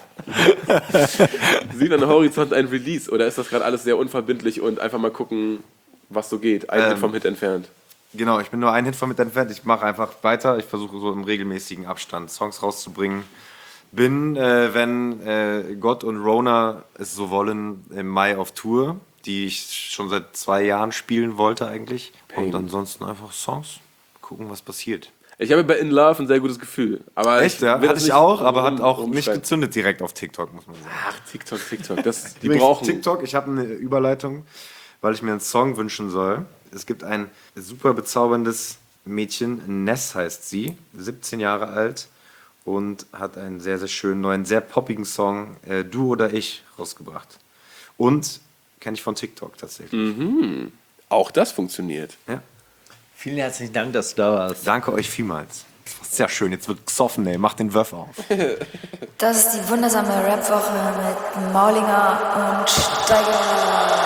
sieht man am Horizont ein Release oder ist das gerade alles sehr unverbindlich und einfach mal gucken, was so geht, ein Ähm, Hit vom Hit entfernt? Genau, ich bin nur ein Hit von mit entfernt. Ich mache einfach weiter. Ich versuche so im regelmäßigen Abstand Songs rauszubringen. Bin, äh, wenn äh, Gott und Rona es so wollen, im Mai auf Tour, die ich schon seit zwei Jahren spielen wollte eigentlich. Pain. Und ansonsten einfach Songs, gucken, was passiert. Ich habe bei In Love ein sehr gutes Gefühl. Aber Echt, ich ja? will Hatte das ich nicht auch, aber rum- hat auch nicht rumschreien. gezündet direkt auf TikTok, muss man sagen. Ach, TikTok, TikTok. Das, die Übrigens, brauchen. TikTok, ich habe eine Überleitung, weil ich mir einen Song wünschen soll. Es gibt ein super bezauberndes Mädchen, Ness heißt sie, siebzehn Jahre alt und hat einen sehr, sehr schönen, neuen, sehr poppigen Song, äh, Du oder Ich, rausgebracht. Und kenne ich von TikTok tatsächlich. Auch das funktioniert. Ja. Vielen herzlichen Dank, dass du da warst. Danke euch vielmals. Das war sehr schön, jetzt wird gesoffen, ey. Macht den Wurf auf. Das ist die wundersame Rap-Woche mit Maulinger und Steiger.